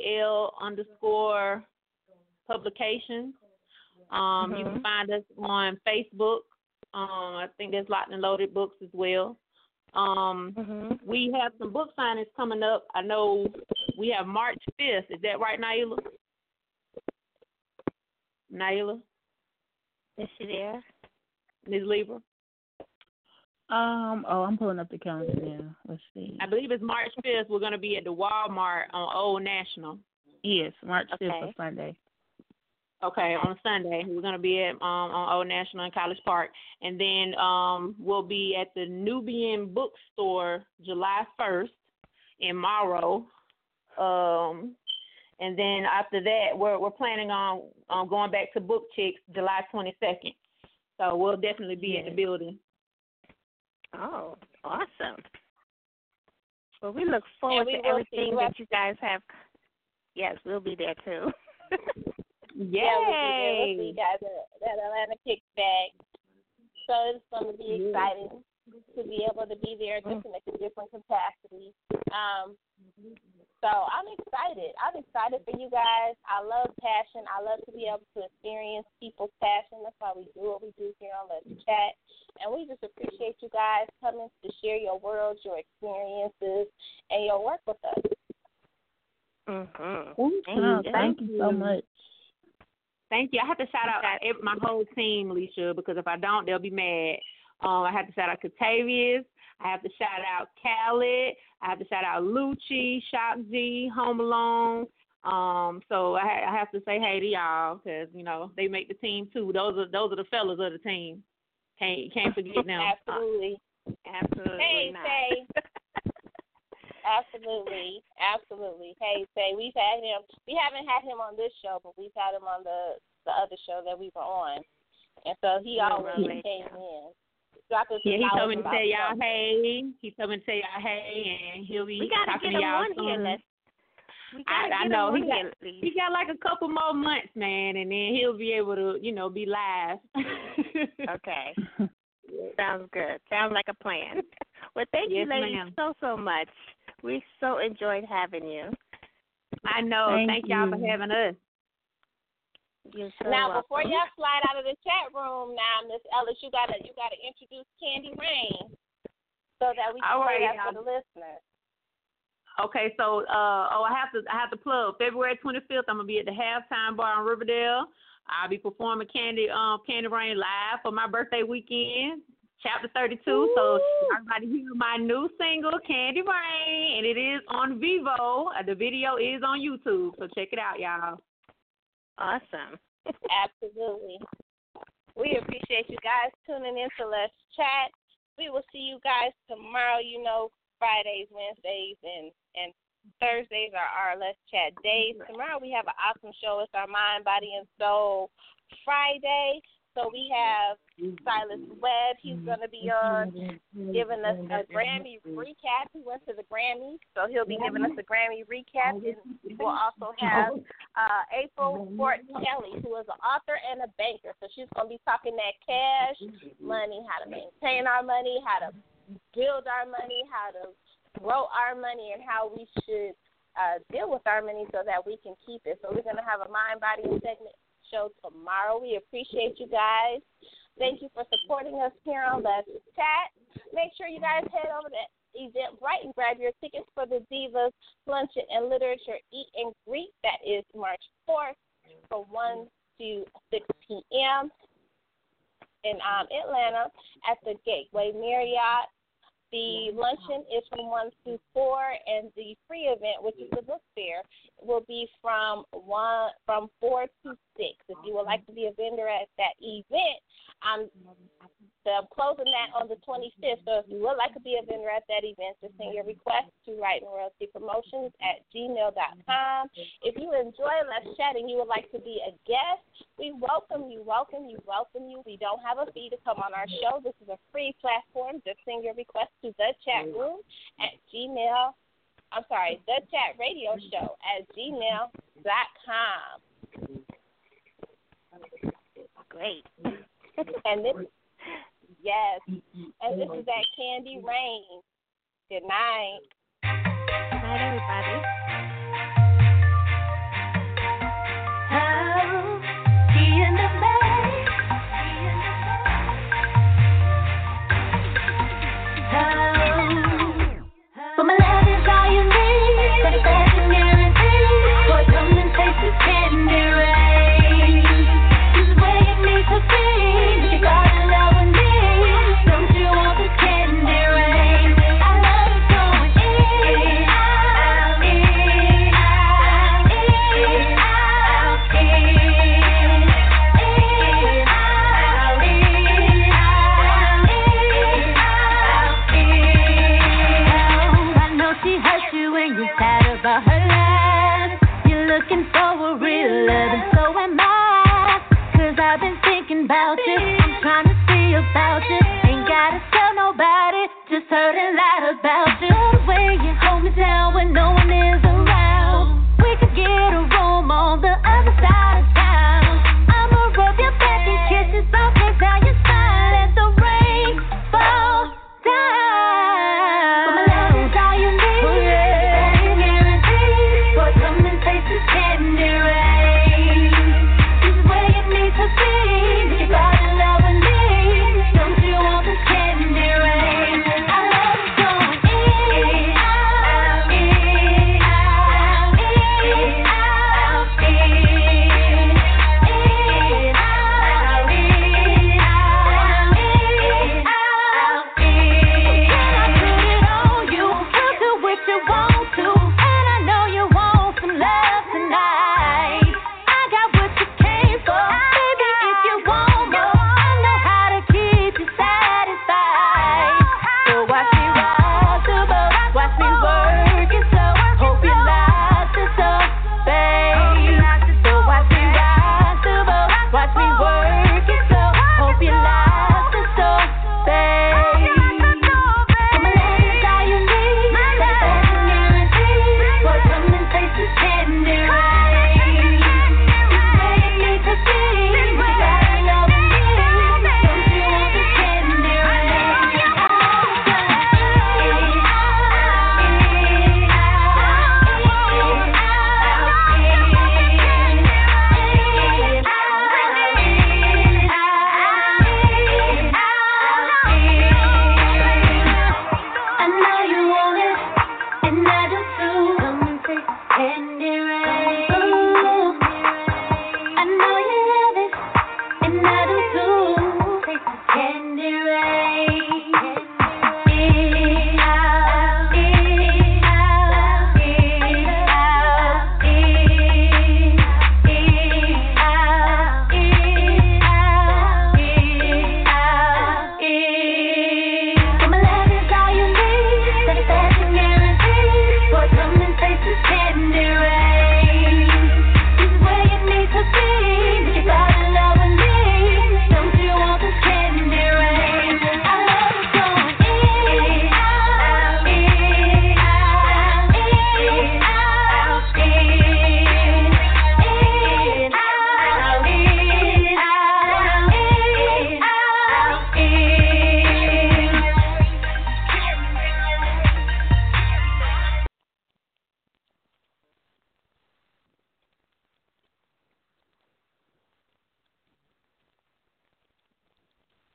LAL_publications. You can find us on Facebook. I think there's Locked and Loaded Books as well. We have some book signings coming up. I know we have March 5th. Is that right, Naila? Is she there? Ms. Libra? I'm pulling up the calendar now. Let's see. I believe it's March 5th. We're going to be at the Walmart on Old National. Yes, March 5th on Sunday. Okay, on Sunday. We're going to be at on Old National in College Park. And then we'll be at the Nubian Bookstore July 1st in Morrow. And then after that, we're planning on going back to Book Chicks July 22nd. So we'll definitely be in the building. Oh, awesome. Well, we look forward to everything that you guys have. Yes, we'll be there too. Yay! We'll see you guys at Atlanta Kickback. So it's going to be exciting to be able to be there just in a different capacity. So I'm excited. I'm excited for you guys. I love passion. I love to be able to experience people's passion. That's why we do what we do here on Let's Chat. And we just appreciate you guys coming to share your worlds, your experiences, and your work with us. Thank you so much. Thank you. I have to shout out my whole team, Alicia, because if I don't, they'll be mad. I have to shout out Katavius. I have to shout out Khaled. I have to shout out Lucci, Shock G, Home Alone. So I have to say hey to y'all because they make the team too. Those are the fellas of the team. Can't forget them. Absolutely. Absolutely not. Say. Absolutely. Hey, say we haven't had him on this show, but we've had him on the other show that we were on, and so he always came in. He told me to tell y'all hey. And he'll be talking to y'all soon. I know he got like a couple more months, man, and then he'll be able to, be live. Okay. Sounds good. Sounds like a plan. Well, thank you, ladies, so much. We so enjoyed having you. I know. Thank y'all for having us. You're so now, welcome. before y'all slide out of the chat room, now, Miss Ellis, you gotta introduce Candy Rain so that we can play that for the listeners. Okay, so I have to plug February 25th. I'm gonna be at the Halftime Bar in Riverdale. I'll be performing Candy Rain live for my birthday weekend, Chapter 32. Ooh. So everybody hear my new single, Candy Rain, and it is on Vivo. The video is on YouTube, so check it out, y'all. Awesome. Absolutely. We appreciate you guys tuning in to Let's Chat. We will see you guys tomorrow. Fridays, Wednesdays, and Thursdays are our Let's Chat days. Tomorrow we have an awesome show. It's our Mind, Body, and Soul Friday. So we have Silas Webb. He's going to be on giving us a Grammy recap. He went to the Grammys, so he'll be giving us a Grammy recap. And we'll also have April Fort Kelly, who is an author and a banker. So she's going to be talking that cash, money, how to maintain our money, how to build our money, how to grow our money, and how we should deal with our money so that we can keep it. So we're going to have a Mind, Body, and Segment show tomorrow. We appreciate you guys. Thank you for supporting us here on Let's Chat. Make sure you guys head over to Eventbrite and grab your tickets for the Divas Luncheon and Literature Eat and Greet. That is March 4th from 1 to 6 p.m. in Atlanta at the Gateway Marriott. The luncheon is from 1 to 4, and the free event, which is the book fair, will be from 4 to 6. If you would like to be a vendor at that event, I'm closing that on the 25th. So if you would like to be a vendor at that event, just send your request to writingroyaltypromotions@gmail.com. If you enjoy Let's Chat and you would like to be a guest, we welcome you. We don't have a fee to come on our show. This is a free platform. Just send your request to the chat room at the chat radio show at gmail.com. Great. And this is that Candy Rain. Good night. Good night, everybody. But my love is all you need. Got a fashion guarantee. Boy, come and taste this candy rain. This is where you need to be. But you gotta love with me. Don't you want this candy rain? I love it going in, out, in, out, in, out, in, out, in, out, in. I know she hurt you when you're sad about her life. You're looking for a real love, and so am I. 'Cause I've been thinking about you. I'm trying to see about you. Ain't gotta tell nobody, just heard a lot about you.